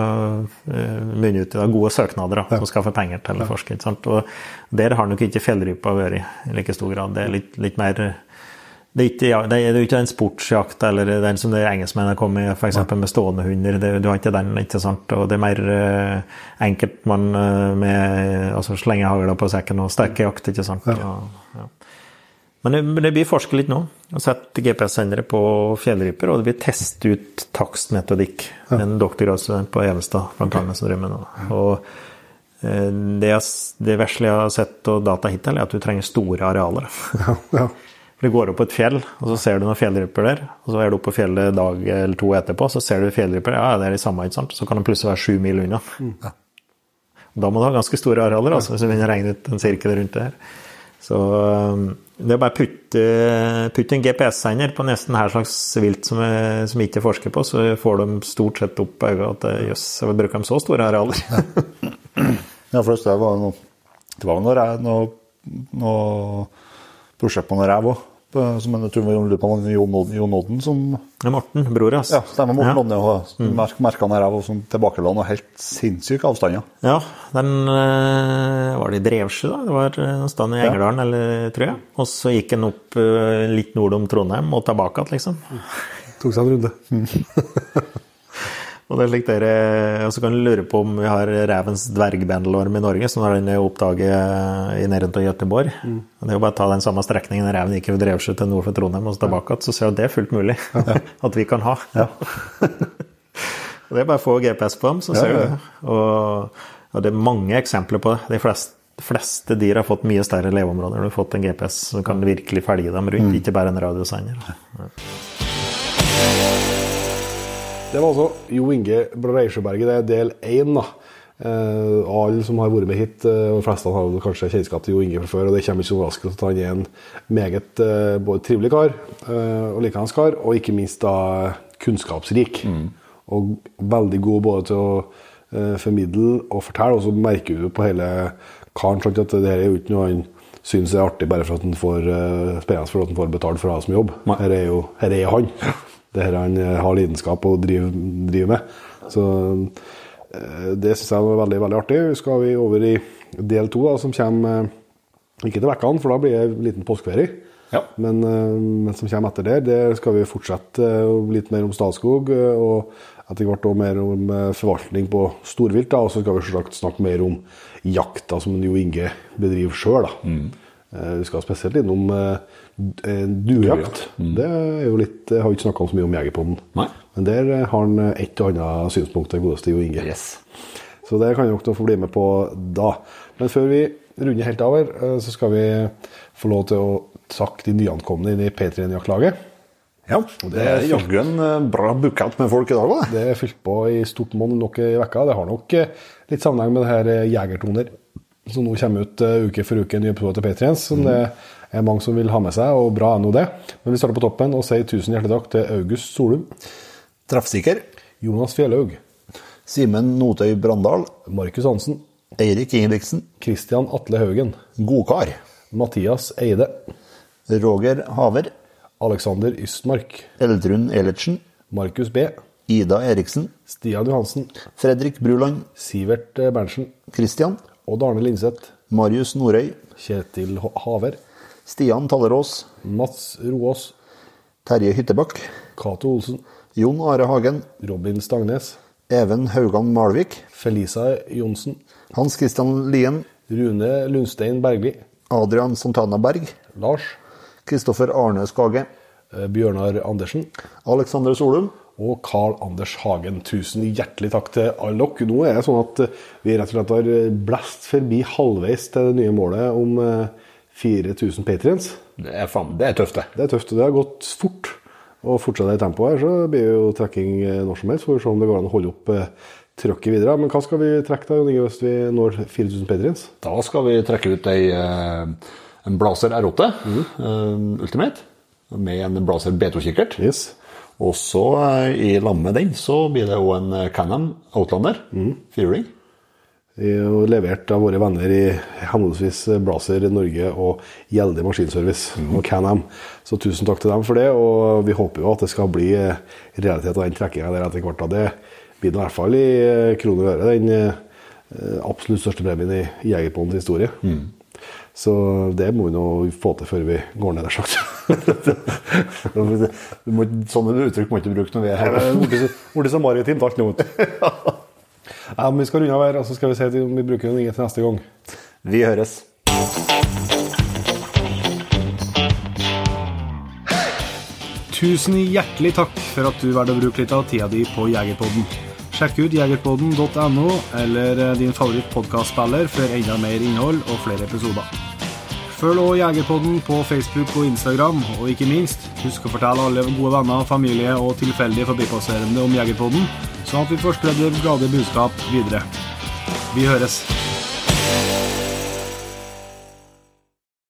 munne ut i gode søknader da, ja. Som skal få penger til å forske, ikke sant? Og der har nok ikke fjellrypa vært i like stor grad. Det er litt, litt mer... Det er, ikke, ja, det er jo ikke en sportsjakt, eller den som det engelskmennene kom med, for eksempel med stående hunder, det, du har ikke den, ikke sant, og det er mer uh, enkelt man uh, med, altså slenge hagler på sekken og sterke jakt, ikke sant. Ja. Og, ja. Men det, det blir forsket litt nå, og sett G P S-sendere på fjellryper, og det blir testet ut takstmetodikk, ja. En doktorgradsstudent på Evenstad, blant annet, som driver med nå. Og uh, det, det verste jeg har sett og data hittil, er at du trenger store arealer. Ja, ja. Du går opp på et fjell, og så ser du noen fjellryper der, og så er du oppe på fjellet dag eller to etterpå, så ser du fjellryper, ja, det er de samme, ikke sant? Så kan det plutselig være sju mil unna. Mm. Ja. Da må du ha ganske store arealer, altså, hvis du begynner å regne ut en sirkel rundt det her. Så, Det er bare putte, putte en G P S-sender på nesten her slags vilt som, er, som ikke forsker på, så får de stort sett opp øyet at jøss, jeg vil bruke dem så store arealer.
Ja, for det var noe, det var noe, noe, noe prosjekt på noe ræv også. Som jeg tror vi gjorde på Jon Odden, Jon Odden som...
Ja, Morten, bror, altså.
Ja, stemmer Morten Odden, ja. Mm. Merk, merkene her var sånn tilbakeland og helt sinnssyk avstand, ja.
Ja, den var det i Drevsjø da, det var en stand i Engerdalen, ja. Eller, tror jeg. Og så gikk den opp litt nord om Trondheim og tilbake, liksom.
Tok seg en runde.
Mm. Og det er slik dere, og så kan du lure på om vi har revens dvergbendelorm i Norge, som er den oppdaget i nærheten av Göteborg. Mm. Og det er jo bare å ta den samme strekningen reven gikk ved Drevsjø til nord for Trondheim og så tilbake, så ser jeg at det er fullt mulig ja. At vi kan ha. Ja. Og det er bare å få G P S på dem, så ser ja, ja. Du. Og, og det er mange eksempler på det. De fleste, de fleste dyr har fått mye større leveområder når du har fått en G P S, så kan du virkelig følge dem rundt, mm. ikke bare en radiosender. Ja.
Det var altså Jo Inge Breisjøberget, det er del én da. Eh, alle som har vært med hit, og de fleste har kanskje kjennskap til Jo Inge fra før, og det kommer ikke så overraskende at han er en meget eh, både trivelig kar, eh, og likende kar, og ikke minst da kunnskapsrik. Mm. Og veldig god både til å eh, formidle og fortelle, og så merker du på hele karen, sånn at det her er jo ikke noe han synes er artig bare for at han får uh, spennende for at han får betalt for det som jobb. Her er jo her er han. Det her han har lidenskap og driver, driver med. Så uh, det synes jeg var veldig, veldig artig. Så skal vi over i del to da, som kommer, uh, ikke til vekkene, for da blir det en liten påskeferie. Ja. Men, uh, men som kommer etter der, der skal vi fortsette uh, litt mer om Statskog, uh, og etter hvert også mer om uh, forvaltning på storvilt, da, og så skal vi selvsagt snakke mer om jakta som Jo Inge bedriver selv. Da. Mm. Uh, vi skal spesielt innom uh, duejakt. Mm. Det er jo litt, jeg har ikke snakket så mye om Jegerpodden. Nei. Men der har han et og annet synspunkt, det godeste Jo Inge. Yes. Så det kan dere få bli med på da. Men før vi runder helt av her, uh, så skal vi få lov til å takke de nyankomne inn i P tre N-jaktlaget.
Ja, det er jaggu en bra bukett med folk i dag da.
Det er fylt på i stort mån nok i vekka. Det har nok litt sammenheng med det her Jegertoner, som nå kommer ut uke for uke, en ny episode til P tre, som mm. det er mange som vil ha med seg, og bra er nå det. Men vi starter på toppen og sier tusen hjertelig takk til August Solum.
Treffsikker.
Jonas Fjellhaug.
Simen Notøy Brandal.
Markus Hansen.
Eirik Ingebrigtsen.
Kristian Atle Haugen.
Godkar.
Mathias Eide.
Roger Haver.
Alexander Ystmark.
Eldrun Eilertsen.
Markus B.
Ida Eriksen.
Stian Johansen.
Fredrik Bruland.
Sivert Berntsen.
Kristian.
Odd Arne Lindseth.
Marius Norøy.
Kjetil Haver.
Stian Tallerås.
Mats Roås.
Terje Hyttebakk.
Kato Olsen.
Jon Are Hagen.
Robin Stangnes.
Even Haugan Malvik.
Felisa Jonsen.
Hans Christian Lien.
Rune Lundstein Bergli.
Adrian Santana Berg.
Lars.
Kristoffer Arne Skage.
Bjørnar Andersen.
Alexander Solum.
Og Karl Anders Hagen. Tusen hjertelig takk til alle dere. Nå er det sånn at vi rett og slett har blæst forbi halvveis til det nye målet om fire tusen Patreons.
Det er, fan, det er tøft det.
Det er tøft, og det har gått fort. Og fortsetter i tempo her, så blir jo trekking når som helst, for å se om det går an å holde opp trykket videre. Men hva skal vi trekke da, Jon Inge, hvis vi når fire tusen Patreons?
Da skal vi trekke ut en, en Blaser R åtte mm. Ultimate, med en Blaser B to-kikkert.
Yes.
Og så i lag med den, så blir det jo en Can-Am Outlander, mm. firehjuling.
Og levert av våre venner i henholdsvis Blaser Norge og Gjelde Maskinservice mm. og Can-Am. Så tusen takk til dem for det, og vi håper jo at det skal bli realitet av den trekkingen der etter hvert. Det blir i hvert fall i kroner og øre den absolutt største premien i Jegerpodens historie. Mm. Så det må vi nå få til før vi går ned der sagt.
Sånne uttrykk må ikke bruke når vi er her.
Ordet som maritimt alt nå. Ja, men vi skal runde av her, og så skal vi se om vi bruker noe til neste gang.
Vi høres.
Tusen hjertelig takk for at du valgte å bruke litt av tida di på Jegerpodden. Sjekk ut jegerpodden punktum no eller din favoritt podcastspiller for enda mer innhold og flere episoder. Følg også Jegerpodden på Facebook og Instagram, og ikke minst, husk å fortelle alle gode venner, familie og tilfeldige forbipasserende om Jegerpodden, sånn at vi får spredd det glade budskap videre. Vi høres!